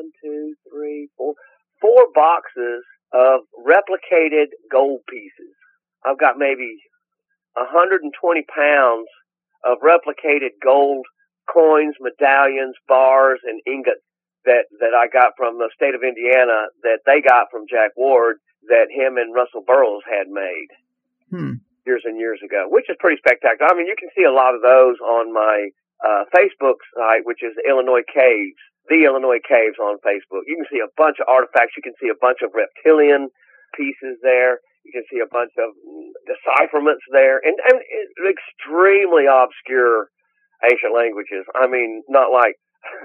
4 boxes of replicated gold pieces. I've got maybe 120 pounds of replicated gold coins, medallions, bars, and ingots that I got from the state of Indiana that they got from Jack Ward that him and Russell Burroughs had made years and years ago, which is pretty spectacular. I mean, you can see a lot of those on my Facebook site, which is Illinois Caves. The Illinois Caves on Facebook. You can see a bunch of artifacts. You can see a bunch of reptilian pieces there. You can see a bunch of decipherments there, and extremely obscure ancient languages. I mean, not like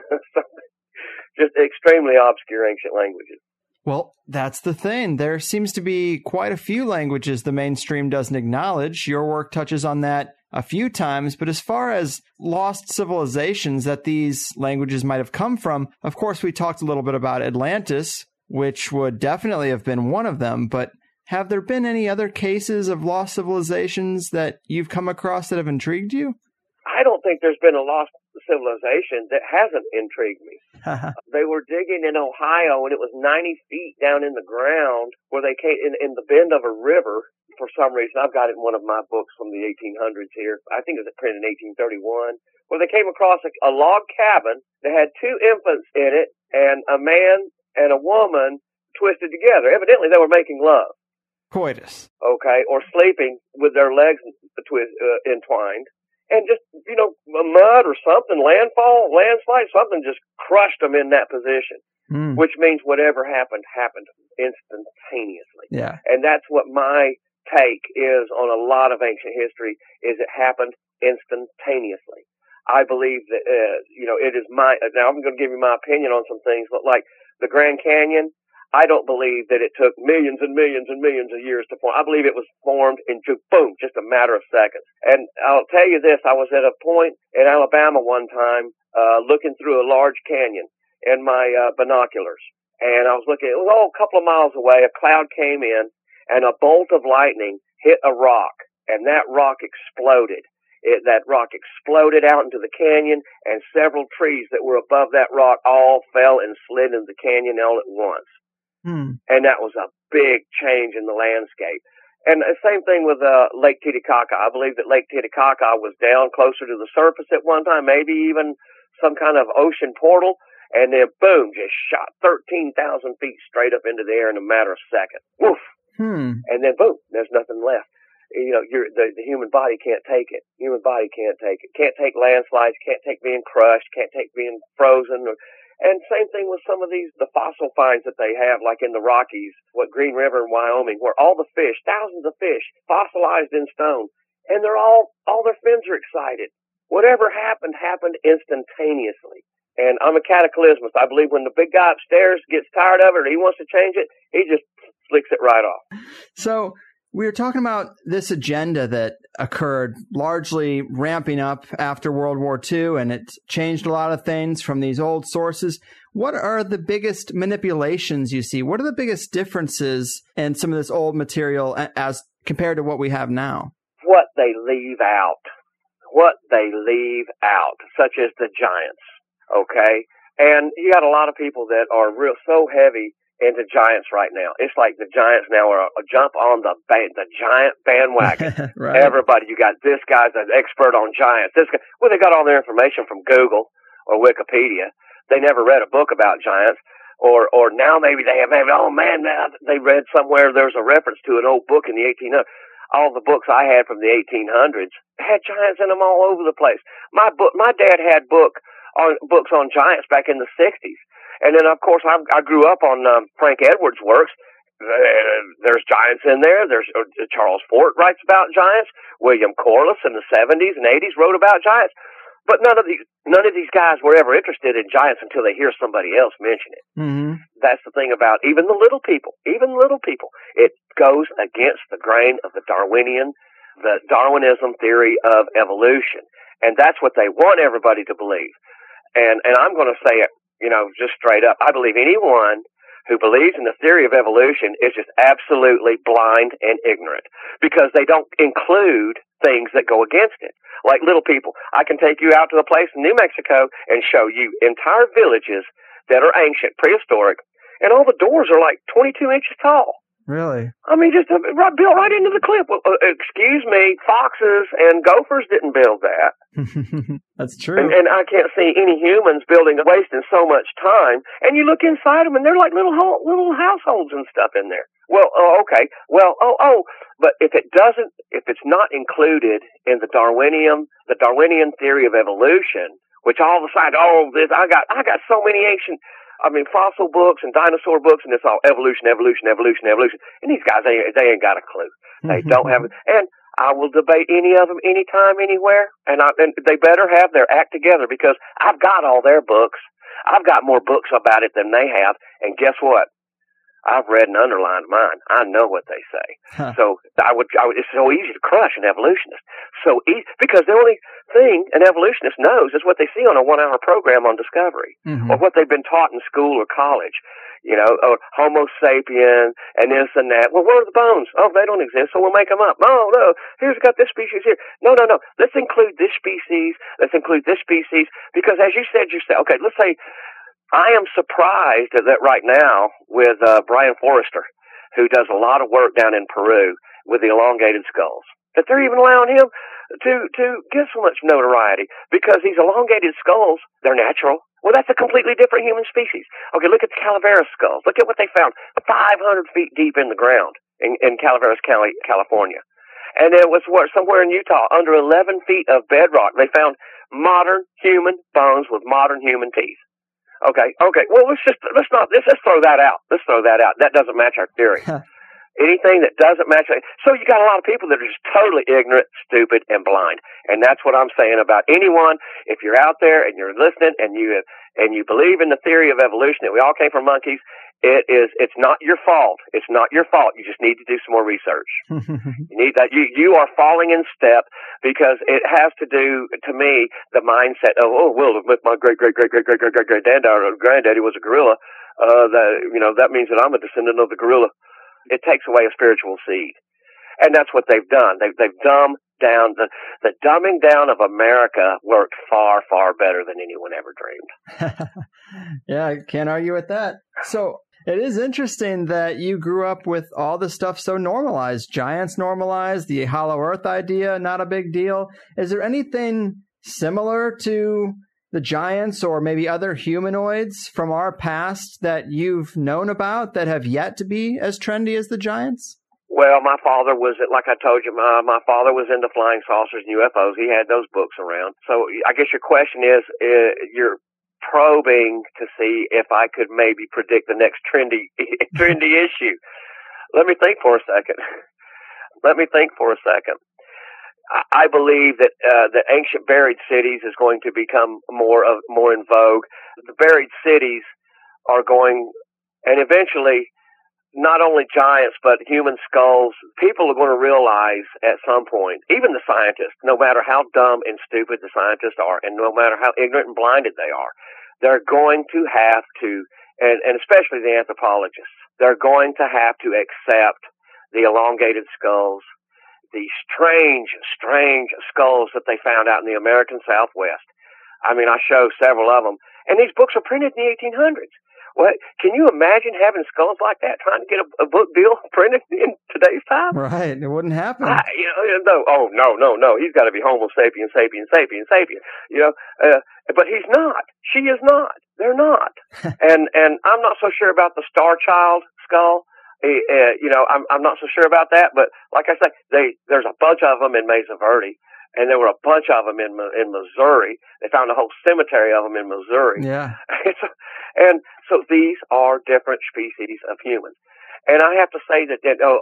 just extremely obscure ancient languages. Well, that's the thing. There seems to be quite a few languages the mainstream doesn't acknowledge. Your work touches on that a few times, but as far as lost civilizations that these languages might have come from, of course, we talked a little bit about Atlantis, which would definitely have been one of them, but have there been any other cases of lost civilizations that you've come across that have intrigued you? I don't think there's been a lost civilization that hasn't intrigued me. They were digging in Ohio, and it was 90 feet down in the ground where they came in the bend of a river. For some reason, I've got it in one of my books from the 1800s here. I think it was printed in 1831, where they came across a log cabin that had 2 infants in it, and a man and a woman twisted together. Evidently, they were making love. Coitus. Okay, or sleeping with their legs entwined. And just, you know, mud or something, landslide, something just crushed them in that position. Which means whatever happened instantaneously. Yeah. And that's what my take is on a lot of ancient history, is it happened instantaneously. I believe that, it is now I'm going to give you my opinion on some things, but like the Grand Canyon, I don't believe that it took millions and millions and millions of years to form. I believe it was formed in just a matter of seconds. And I'll tell you this, I was at a point in Alabama one time, looking through a large canyon in my binoculars. And I was looking, it was a couple of miles away, a cloud came in, and a bolt of lightning hit a rock and that rock exploded. That rock exploded out into the canyon, and several trees that were above that rock all fell and slid into the canyon all at once. And that was a big change in the landscape. And the same thing with Lake Titicaca. I believe that Lake Titicaca was down closer to the surface at one time, maybe even some kind of ocean portal, and then boom, just shot 13,000 feet straight up into the air in a matter of seconds. Woof! And then boom, there's nothing left. You know, the human body can't take it. Human body can't take it. Can't take landslides, can't take being crushed, can't take being frozen. And same thing with some of the fossil finds that they have, like in the Rockies, Green River in Wyoming, where all the fish, thousands of fish, fossilized in stone, and they're all their fins are excited. Whatever happened instantaneously. And I'm a cataclysmist. I believe when the big guy upstairs gets tired of it or he wants to change it, he just flicks it right off. So we were talking about this agenda that occurred largely ramping up after World War II, and it changed a lot of things from these old sources. What are the biggest manipulations you see? What are the biggest differences in some of this old material as compared to what we have now? What they leave out. What they leave out, such as the giants, okay? And you got a lot of people that are so heavy into giants right now. It's like the giants now are a jump on the giant bandwagon. Right. Everybody, you got this guy's an expert on giants. This guy, well, they got all their information from Google or Wikipedia. They never read a book about giants, or now maybe they have. Oh man, they read somewhere there's a reference to an old book in the 1800s. All the books I had from the 1800s had giants in them all over the place. My dad had books on giants back in the 60s. And then, of course, I grew up on Frank Edwards' works. There's giants in there. There's Charles Fort writes about giants. William Corliss in the 70s and 80s wrote about giants. But none of these guys were ever interested in giants until they hear somebody else mention it. Mm-hmm. That's the thing about even the little people. Even little people, it goes against the grain of the Darwinism theory of evolution, and that's what they want everybody to believe. And I'm going to say it. You know, just straight up, I believe anyone who believes in the theory of evolution is just absolutely blind and ignorant because they don't include things that go against it. Like little people, I can take you out to a place in New Mexico and show you entire villages that are ancient, prehistoric, and all the doors are like 22 inches tall. Really? I mean, just built right into the cliff. Well, excuse me, foxes and gophers didn't build that. That's true. And I can't see any humans wasting so much time. And you look inside them, and they're like little households and stuff in there. Well, okay. Well, but if it's not included in the Darwinian theory of evolution, which all of a sudden, I got so many fossil books and dinosaur books, and it's all evolution. And these guys, they ain't got a clue. They don't have it. And I will debate any of them, anytime, anywhere. And they better have their act together because I've got all their books. I've got more books about it than they have. And guess what? I've read and underlined mine. I know what they say. Huh. So it's so easy to crush an evolutionist. So easy, because the only thing an evolutionist knows is what they see on a 1-hour program on Discovery, or what they've been taught in school or college. You know, or Homo sapien and this and that. Well, where are the bones? Oh, they don't exist, so we'll make them up. No, here's got this species here. No. Let's include this species. Let's include this species because, as you said, okay, let's say. I am surprised that right now with Brian Forrester, who does a lot of work down in Peru with the elongated skulls, that they're even allowing him to get so much notoriety because these elongated skulls, they're natural. Well, that's a completely different human species. Okay, look at the Calaveras skulls. Look at what they found 500 feet deep in the ground in Calaveras County, California. And it was somewhere in Utah, under 11 feet of bedrock, they found modern human bones with modern human teeth. Okay. Well, let's throw that out. That doesn't match our theory. Anything that doesn't match. So you got a lot of people that are just totally ignorant, stupid, and blind. And that's what I'm saying about anyone. If you're out there and you're listening and you believe in the theory of evolution that we all came from monkeys, it's not your fault. It's not your fault. You just need to do some more research. You need that. You are falling in step because it has to do, to me, the mindset of, well, if my great granddaddy was a gorilla, that means that I'm a descendant of the gorilla. It takes away a spiritual seed. And that's what they've done. They've dumbed down. The dumbing down of America worked far, far better than anyone ever dreamed. Yeah, I can't argue with that. So it is interesting that you grew up with all this stuff so normalized. Giants normalized, the hollow earth idea, not a big deal. Is there anything similar to the giants or maybe other humanoids from our past that you've known about that have yet to be as trendy as the giants? Well, my father was, like I told you, my father was into flying saucers and UFOs. He had those books around. So I guess your question is, you're probing to see if I could maybe predict the next trendy issue. Let me think for a second. I believe that that ancient buried cities is going to become more in vogue. The buried cities are going, and eventually, not only giants but human skulls. People are going to realize at some point, even the scientists, no matter how dumb and stupid the scientists are, and no matter how ignorant and blinded they are, they're going to have to, and especially the anthropologists, they're going to have to accept the elongated skulls, the strange skulls that they found out in the American Southwest. I mean, I show several of them. And these books are printed in the 1800s. What? Can you imagine having skulls like that, trying to get a book deal printed in today's time? Right. It wouldn't happen. No. He's got to be Homo sapien, sapien, sapien, sapien. But he's not. She is not. They're not. and I'm not so sure about the Star Child skull. I'm not so sure about that, but like I say, there's a bunch of them in Mesa Verde, and there were a bunch of them in Missouri. They found a whole cemetery of them in Missouri. Yeah. And so these are different species of humans. And I have to say that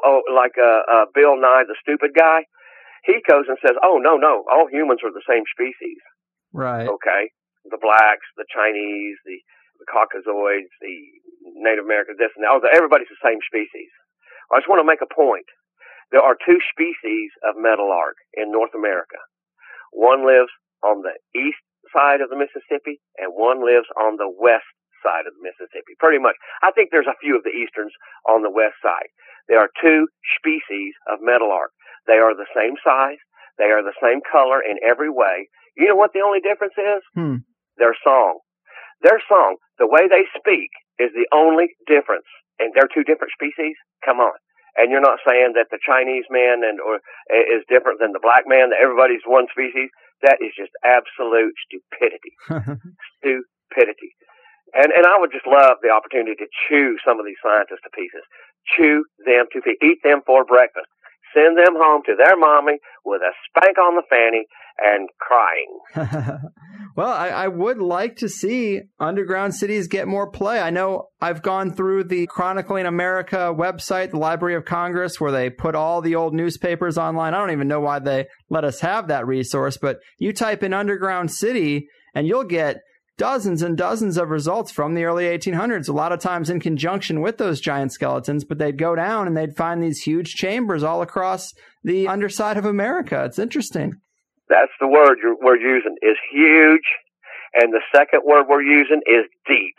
Bill Nye, the stupid guy, he goes and says, oh, no, all humans are the same species. Right. Okay. The blacks, the Chinese, the Caucasoids, the Native Americans, this and that. Everybody's the same species. I just want to make a point. There are two species of meadowlark in North America. One lives on the east side of the Mississippi, and one lives on the west side of the Mississippi. Pretty much. I think there's a few of the easterns on the west side. There are two species of meadowlark. They are the same size. They are the same color in every way. You know what the only difference is? Their song. Their song, the way they speak, is the only difference. And they're two different species? Come on. And you're not saying that the Chinese man is different than the black man, that everybody's one species? That is just absolute stupidity. Stupidity. And I would just love the opportunity to chew some of these scientists to pieces. Chew them to pieces. Eat them for breakfast. Send them home to their mommy with a spank on the fanny and crying. Well, I would like to see underground cities get more play. I know I've gone through the Chronicling America website, the Library of Congress, where they put all the old newspapers online. I don't even know why they let us have that resource, but you type in underground city and you'll get dozens and dozens of results from the early 1800s, a lot of times in conjunction with those giant skeletons, but they'd go down and they'd find these huge chambers all across the underside of America. It's interesting. That's the word we're using, is huge, and the second word we're using is deep.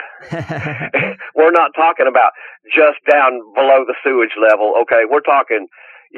We're not talking about just down below the sewage level, okay? We're talking,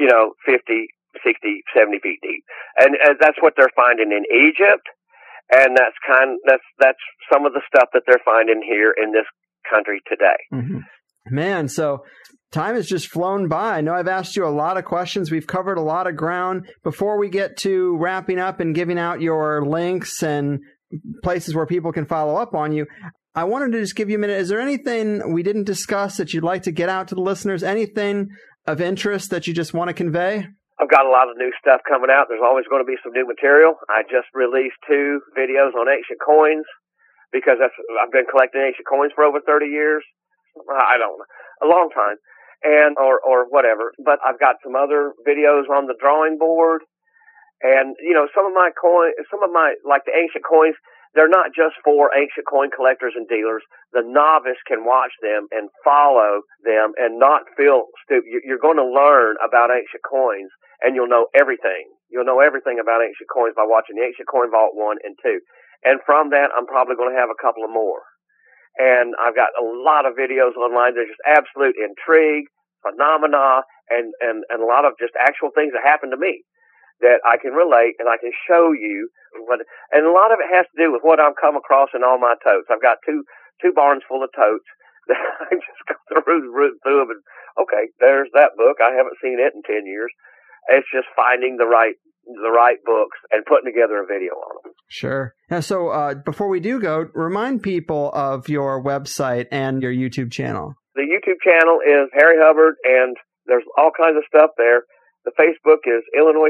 50, 60, 70 feet deep. And that's what they're finding in Egypt. And that's some of the stuff that they're finding here in this country today. Mm-hmm. Man, so time has just flown by. I know I've asked you a lot of questions. We've covered a lot of ground. Before we get to wrapping up and giving out your links and places where people can follow up on you, I wanted to just give you a minute. Is there anything we didn't discuss that you'd like to get out to the listeners? Anything of interest that you just want to convey? I've got a lot of new stuff coming out. There's always going to be some new material. I just released 2 videos on ancient coins because I've been collecting ancient coins for over 30 years. I don't know, a long time, and or whatever. But I've got some other videos on the drawing board, and some of my like the ancient coins. They're not just for ancient coin collectors and dealers. The novice can watch them and follow them and not feel stupid. You're going to learn about ancient coins, and you'll know everything. You'll know everything about ancient coins by watching the Ancient Coin Vault 1 and 2. And from that, I'm probably going to have a couple of more. And I've got a lot of videos online. They're just absolute intrigue, phenomena and a lot of just actual things that happened to me that I can relate and I can show you and a lot of it has to do with what I've come across in all my totes. I've got two barns full of totes that I just go through them and okay, there's that book. I haven't seen it in 10 years. It's just finding the right books and putting together a video on them. Sure. Now, so before we do go, remind people of your website and your YouTube channel. The YouTube channel is Harry Hubbard, and there's all kinds of stuff there. The Facebook is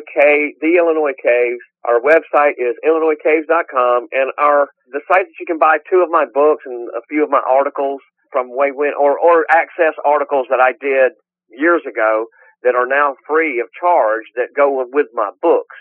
The Illinois Caves. Our website is IllinoisCaves.com, and the site that you can buy 2 of my books and a few of my articles from way when, or access articles that I did years ago that are now free of charge that go with my books,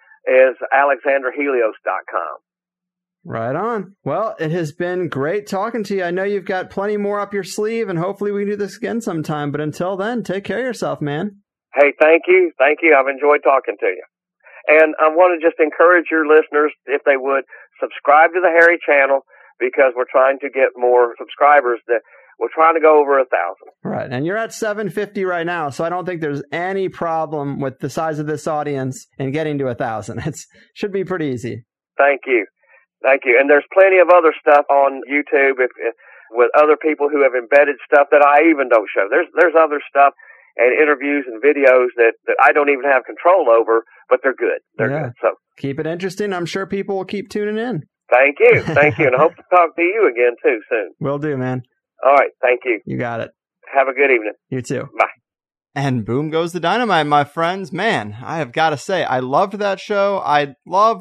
is AlexanderHelios.com. Right on. Well, it has been great talking to you. I know you've got plenty more up your sleeve, and hopefully we can do this again sometime. But until then, take care of yourself, man. Hey, thank you. Thank you. I've enjoyed talking to you. And I want to just encourage your listeners, if they would, subscribe to the Harry channel, because we're trying to get more subscribers. We're trying to go over 1,000. Right. And you're at 750 right now, so I don't think there's any problem with the size of this audience in getting to 1,000. It should be pretty easy. Thank you. Thank you. And there's plenty of other stuff on YouTube with other people who have embedded stuff that I even don't show. There's other stuff and interviews and videos that I don't even have control over, but they're good. They're good. So keep it interesting. I'm sure people will keep tuning in. Thank you. Thank you. And I hope to talk to you again, too, soon. Will do, man. All right. Thank you. You got it. Have a good evening. You too. Bye. And boom goes the dynamite, my friends. Man, I have got to say, I loved that show. I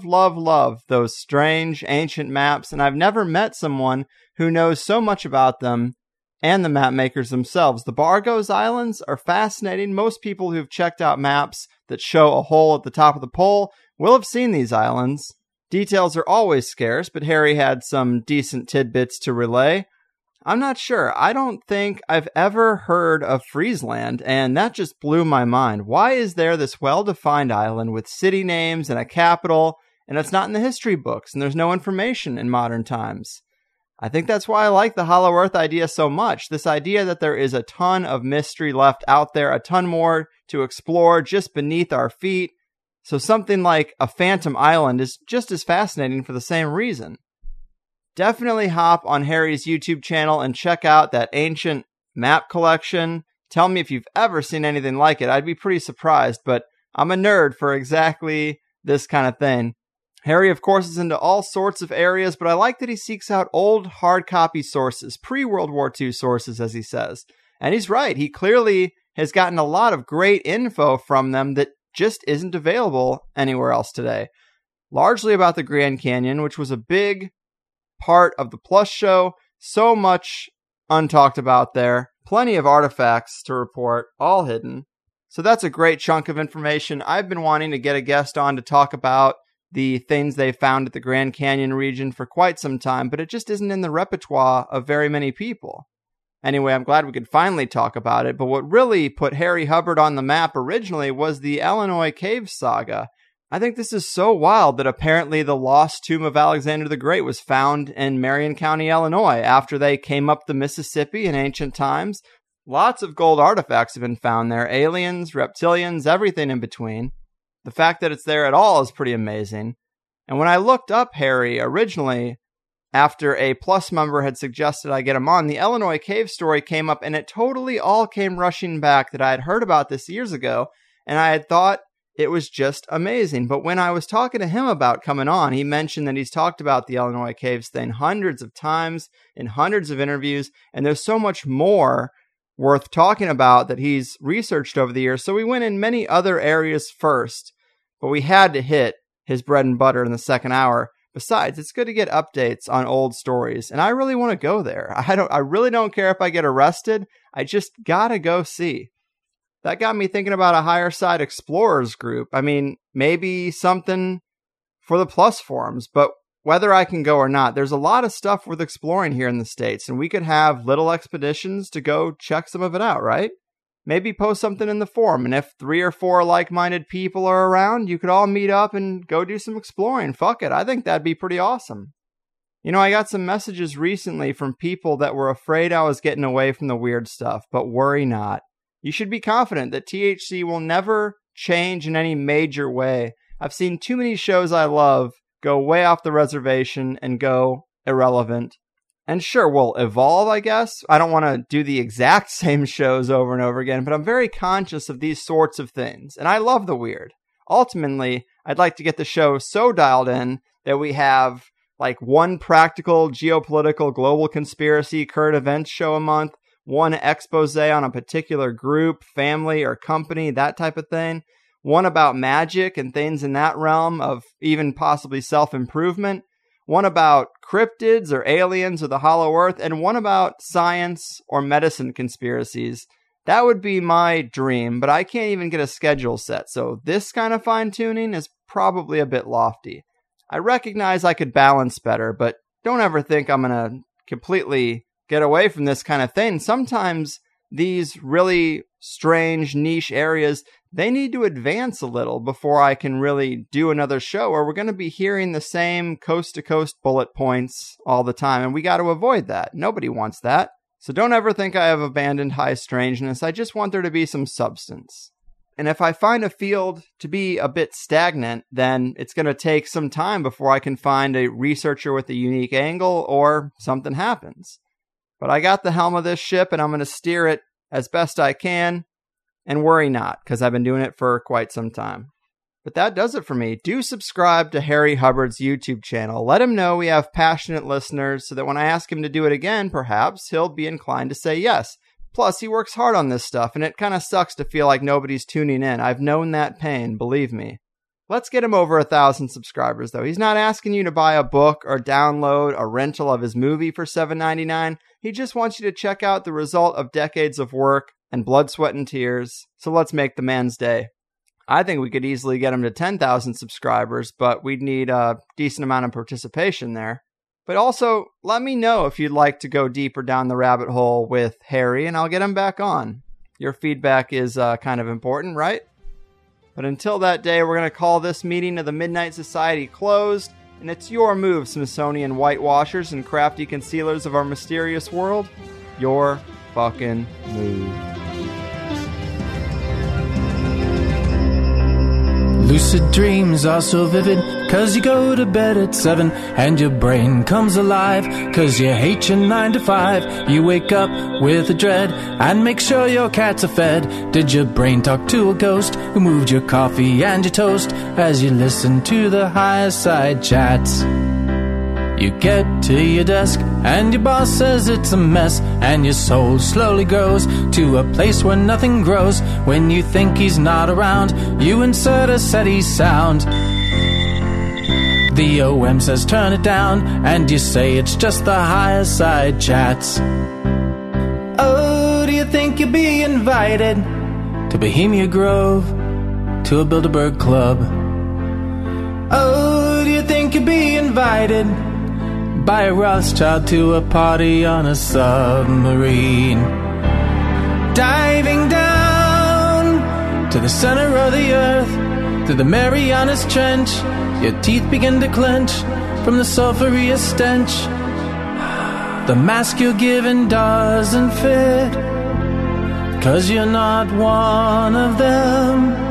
love those strange ancient maps, and I've never met someone who knows so much about them and the map makers themselves. The Bargos Islands are fascinating. Most people who've checked out maps that show a hole at the top of the pole will have seen these islands. Details are always scarce, but Harry had some decent tidbits to relay. I'm not sure. I don't think I've ever heard of Friesland, and that just blew my mind. Why is there this well-defined island with city names and a capital, and it's not in the history books, and there's no information in modern times? I think that's why I like the Hollow Earth idea so much. This idea that there is a ton of mystery left out there, a ton more to explore just beneath our feet. So something like a Phantom Island is just as fascinating for the same reason. Definitely hop on Harry's YouTube channel and check out that ancient map collection. Tell me if you've ever seen anything like it. I'd be pretty surprised, but I'm a nerd for exactly this kind of thing. Harry, of course, is into all sorts of areas, but I like that he seeks out old hard copy sources, pre-World War II sources, as he says. And he's right. He clearly has gotten a lot of great info from them that just isn't available anywhere else today. Largely about the Grand Canyon, which was a big part of the Plus show. So much untalked about there. Plenty of artifacts to report, all hidden. So that's a great chunk of information. I've been wanting to get a guest on to talk about the things they found at the Grand Canyon region for quite some time, but it just isn't in the repertoire of very many people. Anyway, I'm glad we could finally talk about it, but what really put Harry Hubbard on the map originally was the Illinois Caves saga. I think this is so wild that apparently the lost tomb of Alexander the Great was found in Marion County, Illinois, after they came up the Mississippi in ancient times. Lots of gold artifacts have been found there, aliens, reptilians, everything in between. The fact that it's there at all is pretty amazing. And when I looked up Harry originally, after a Plus member had suggested I get him on, the Illinois Cave story came up, and it totally all came rushing back that I had heard about this years ago, and I had thought it was just amazing. But when I was talking to him about coming on, he mentioned that he's talked about the Illinois Caves thing hundreds of times in hundreds of interviews, and there's so much more worth talking about that he's researched over the years. So we went in many other areas first, but we had to hit his bread and butter in the second hour. Besides, it's good to get updates on old stories, and I really want to go there. I really don't care if I get arrested. I just gotta go see. That got me thinking about a Higher Side Explorers group. I mean, maybe something for the Plus forums, but whether I can go or not, there's a lot of stuff worth exploring here in the States, and we could have little expeditions to go check some of it out, right? Maybe post something in the forum, and if 3 or 4 like-minded people are around, you could all meet up and go do some exploring. Fuck it, I think that'd be pretty awesome. You know, I got some messages recently from people that were afraid I was getting away from the weird stuff, but worry not. You should be confident that THC will never change in any major way. I've seen too many shows I love go way off the reservation and go irrelevant. And sure, we'll evolve, I guess. I don't want to do the exact same shows over and over again, but I'm very conscious of these sorts of things. And I love the weird. Ultimately, I'd like to get the show so dialed in that we have like one practical geopolitical global conspiracy current events show a month, one expose on a particular group, family, or company, that type of thing, one about magic and things in that realm of even possibly self-improvement, one about cryptids or aliens or the hollow earth, and one about science or medicine conspiracies. That would be my dream, but I can't even get a schedule set, so this kind of fine-tuning is probably a bit lofty. I recognize I could balance better, but don't ever think I'm going to completely get away from this kind of thing. Sometimes these really strange niche areas, they need to advance a little before I can really do another show, or we're going to be hearing the same coast-to-coast bullet points all the time, and we got to avoid that. Nobody wants that. So don't ever think I have abandoned high strangeness. I just want there to be some substance. And if I find a field to be a bit stagnant, then it's going to take some time before I can find a researcher with a unique angle or something happens. But I got the helm of this ship and I'm going to steer it as best I can, and worry not, because I've been doing it for quite some time. But that does it for me. Do subscribe to Harry Hubbard's YouTube channel. Let him know we have passionate listeners so that when I ask him to do it again, perhaps he'll be inclined to say yes. Plus, he works hard on this stuff, and it kind of sucks to feel like nobody's tuning in. I've known that pain, believe me. Let's get him over 1,000 subscribers, though. He's not asking you to buy a book or download a rental of his movie for $7.99. He just wants you to check out the result of decades of work and blood, sweat, and tears. So let's make the man's day. I think we could easily get him to 10,000 subscribers, but we'd need a decent amount of participation there. But also, let me know if you'd like to go deeper down the rabbit hole with Harry, and I'll get him back on. Your feedback is kind of important, right? But until that day, we're going to call this meeting of the Midnight Society closed, and it's your move, Smithsonian whitewashers and crafty concealers of our mysterious world. Your fucking move. Lucid dreams are so vivid, 'cause you go to bed at 7 and your brain comes alive, 'cause you hate your 9 to 5. You wake up with a dread and make sure your cats are fed. Did your brain talk to a ghost who moved your coffee and your toast as you listen to the Higher Side Chats? You get to your desk and your boss says it's a mess, and your soul slowly grows to a place where nothing grows. When you think he's not around, you insert a SETI sound. The OM says turn it down, and you say it's just the Higher Side Chats. Oh, do you think you'll be invited to Bohemia Grove, to a Bilderberg Club? Oh, do you think you'll be invited by a Rothschild to a party on a submarine? Diving down to the center of the earth, through the Marianas Trench, your teeth begin to clench from the sulphurous stench. The mask you're given doesn't fit, 'cause you're not one of them.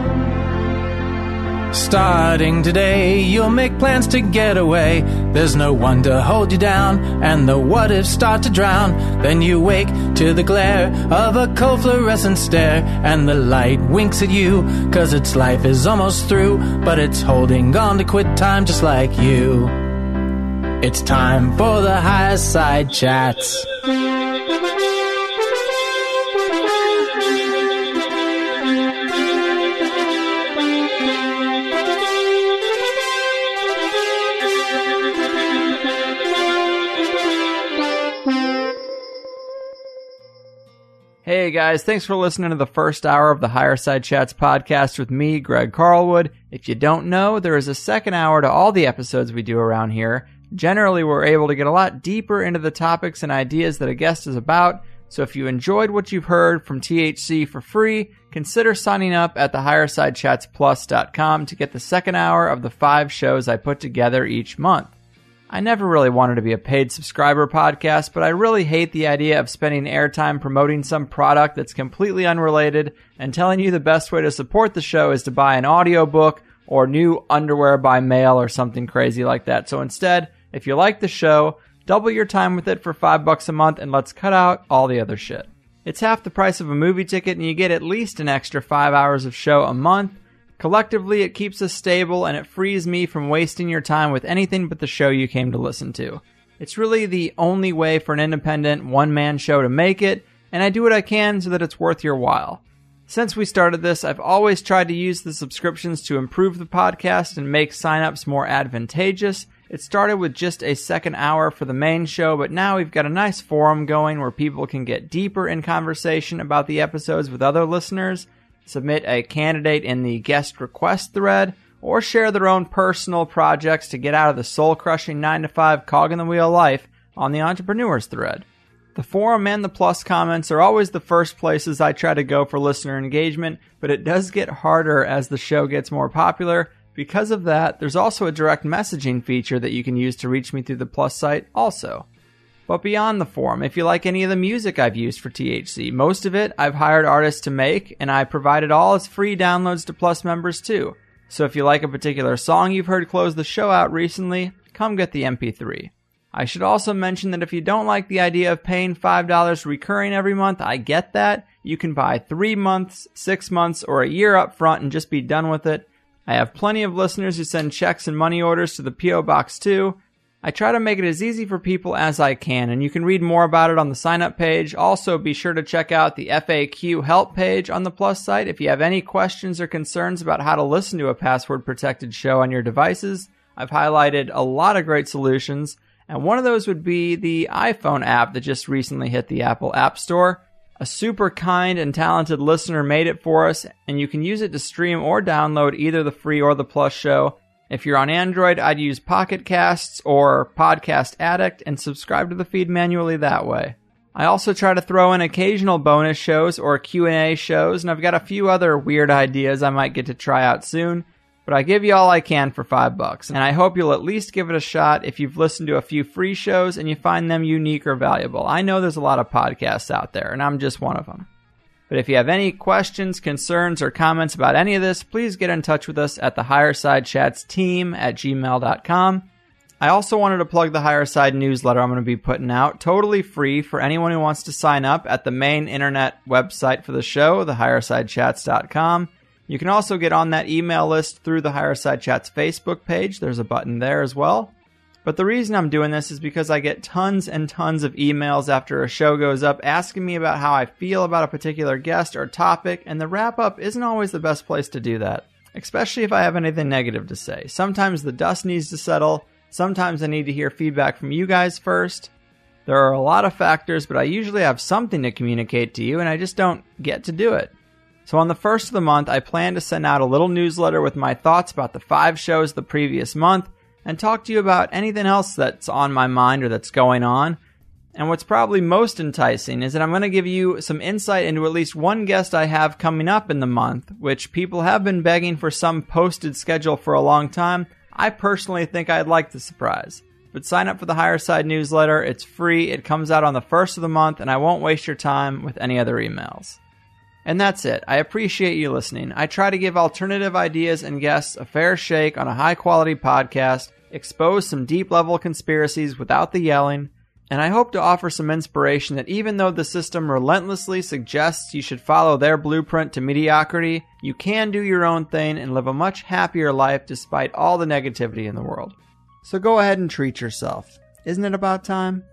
Starting today, you'll make plans to get away. There's no one to hold you down, and the what-ifs start to drown. Then you wake to the glare of a cold fluorescent stare, and the light winks at you, 'cause its life is almost through, but it's holding on to quit time just like you. It's time for the Higher Side Chats. Hey guys, thanks for listening to the first hour of the Higher Side Chats podcast with me, Greg Carlwood. If you don't know, there is a second hour to all the episodes we do around here. Generally, we're able to get a lot deeper into the topics and ideas that a guest is about, so if you enjoyed what you've heard from THC for free, consider signing up at thehighersidechatsplus.com to get the second hour of the 5 shows I put together each month. I never really wanted to be a paid subscriber podcast, but I really hate the idea of spending airtime promoting some product that's completely unrelated and telling you the best way to support the show is to buy an audiobook or new underwear by mail or something crazy like that. So instead, if you like the show, double your time with it for $5 a month and let's cut out all the other shit. It's half the price of a movie ticket and you get at least an extra 5 hours of show a month. Collectively, it keeps us stable and it frees me from wasting your time with anything but the show you came to listen to. It's really the only way for an independent one-man show to make it, and I do what I can so that it's worth your while. Since we started this, I've always tried to use the subscriptions to improve the podcast and make signups more advantageous. It started with just a second hour for the main show, but now we've got a nice forum going where people can get deeper in conversation about the episodes with other listeners, submit a candidate in the guest request thread, or share their own personal projects to get out of the soul-crushing 9-to-5 cog in the wheel life on the entrepreneurs thread. The forum and the plus comments are always the first places I try to go for listener engagement, but it does get harder as the show gets more popular. Because of that, there's also a direct messaging feature that you can use to reach me through the plus site also. But beyond the forum, if you like any of the music I've used for THC, most of it I've hired artists to make, and I provide it all as free downloads to Plus members too. So if you like a particular song you've heard close the show out recently, come get the MP3. I should also mention that if you don't like the idea of paying $5 recurring every month, I get that. You can buy 3 months, 6 months, or a year up front and just be done with it. I have plenty of listeners who send checks and money orders to the P.O. Box too. I try to make it as easy for people as I can, and you can read more about it on the sign-up page. Also, be sure to check out the FAQ help page on the Plus site if you have any questions or concerns about how to listen to a password-protected show on your devices. I've highlighted a lot of great solutions, and one of those would be the iPhone app that just recently hit the Apple App Store. A super kind and talented listener made it for us, and you can use it to stream or download either the free or the Plus show. If you're on Android, I'd use Pocket Casts or Podcast Addict and subscribe to the feed manually that way. I also try to throw in occasional bonus shows or Q&A shows, and I've got a few other weird ideas I might get to try out soon, but I give you all I can for $5, and I hope you'll at least give it a shot if you've listened to a few free shows and you find them unique or valuable. I know there's a lot of podcasts out there, and I'm just one of them. But if you have any questions, concerns, or comments about any of this, please get in touch with us at the Higher Side Chats team at gmail.com. I also wanted to plug the Higher Side newsletter I'm going to be putting out, totally free for anyone who wants to sign up at the main internet website for the show, thehighersidechats.com. You can also get on that email list through the Higher Side Chats Facebook page. There's a button there as well. But the reason I'm doing this is because I get tons and tons of emails after a show goes up asking me about how I feel about a particular guest or topic, and the wrap-up isn't always the best place to do that, especially if I have anything negative to say. Sometimes the dust needs to settle. Sometimes I need to hear feedback from you guys first. There are a lot of factors, but I usually have something to communicate to you, and I just don't get to do it. So on the first of the month, I plan to send out a little newsletter with my thoughts about the 5 shows the previous month, and talk to you about anything else that's on my mind or that's going on. And what's probably most enticing is that I'm going to give you some insight into at least one guest I have coming up in the month, which people have been begging for some posted schedule for a long time. I personally think I'd like the surprise. But sign up for the Higher Side newsletter. It's free. It comes out on the first of the month, and I won't waste your time with any other emails. And that's it. I appreciate you listening. I try to give alternative ideas and guests a fair shake on a high-quality podcast, expose some deep-level conspiracies without the yelling, and I hope to offer some inspiration that even though the system relentlessly suggests you should follow their blueprint to mediocrity, you can do your own thing and live a much happier life despite all the negativity in the world. So go ahead and treat yourself. Isn't it about time?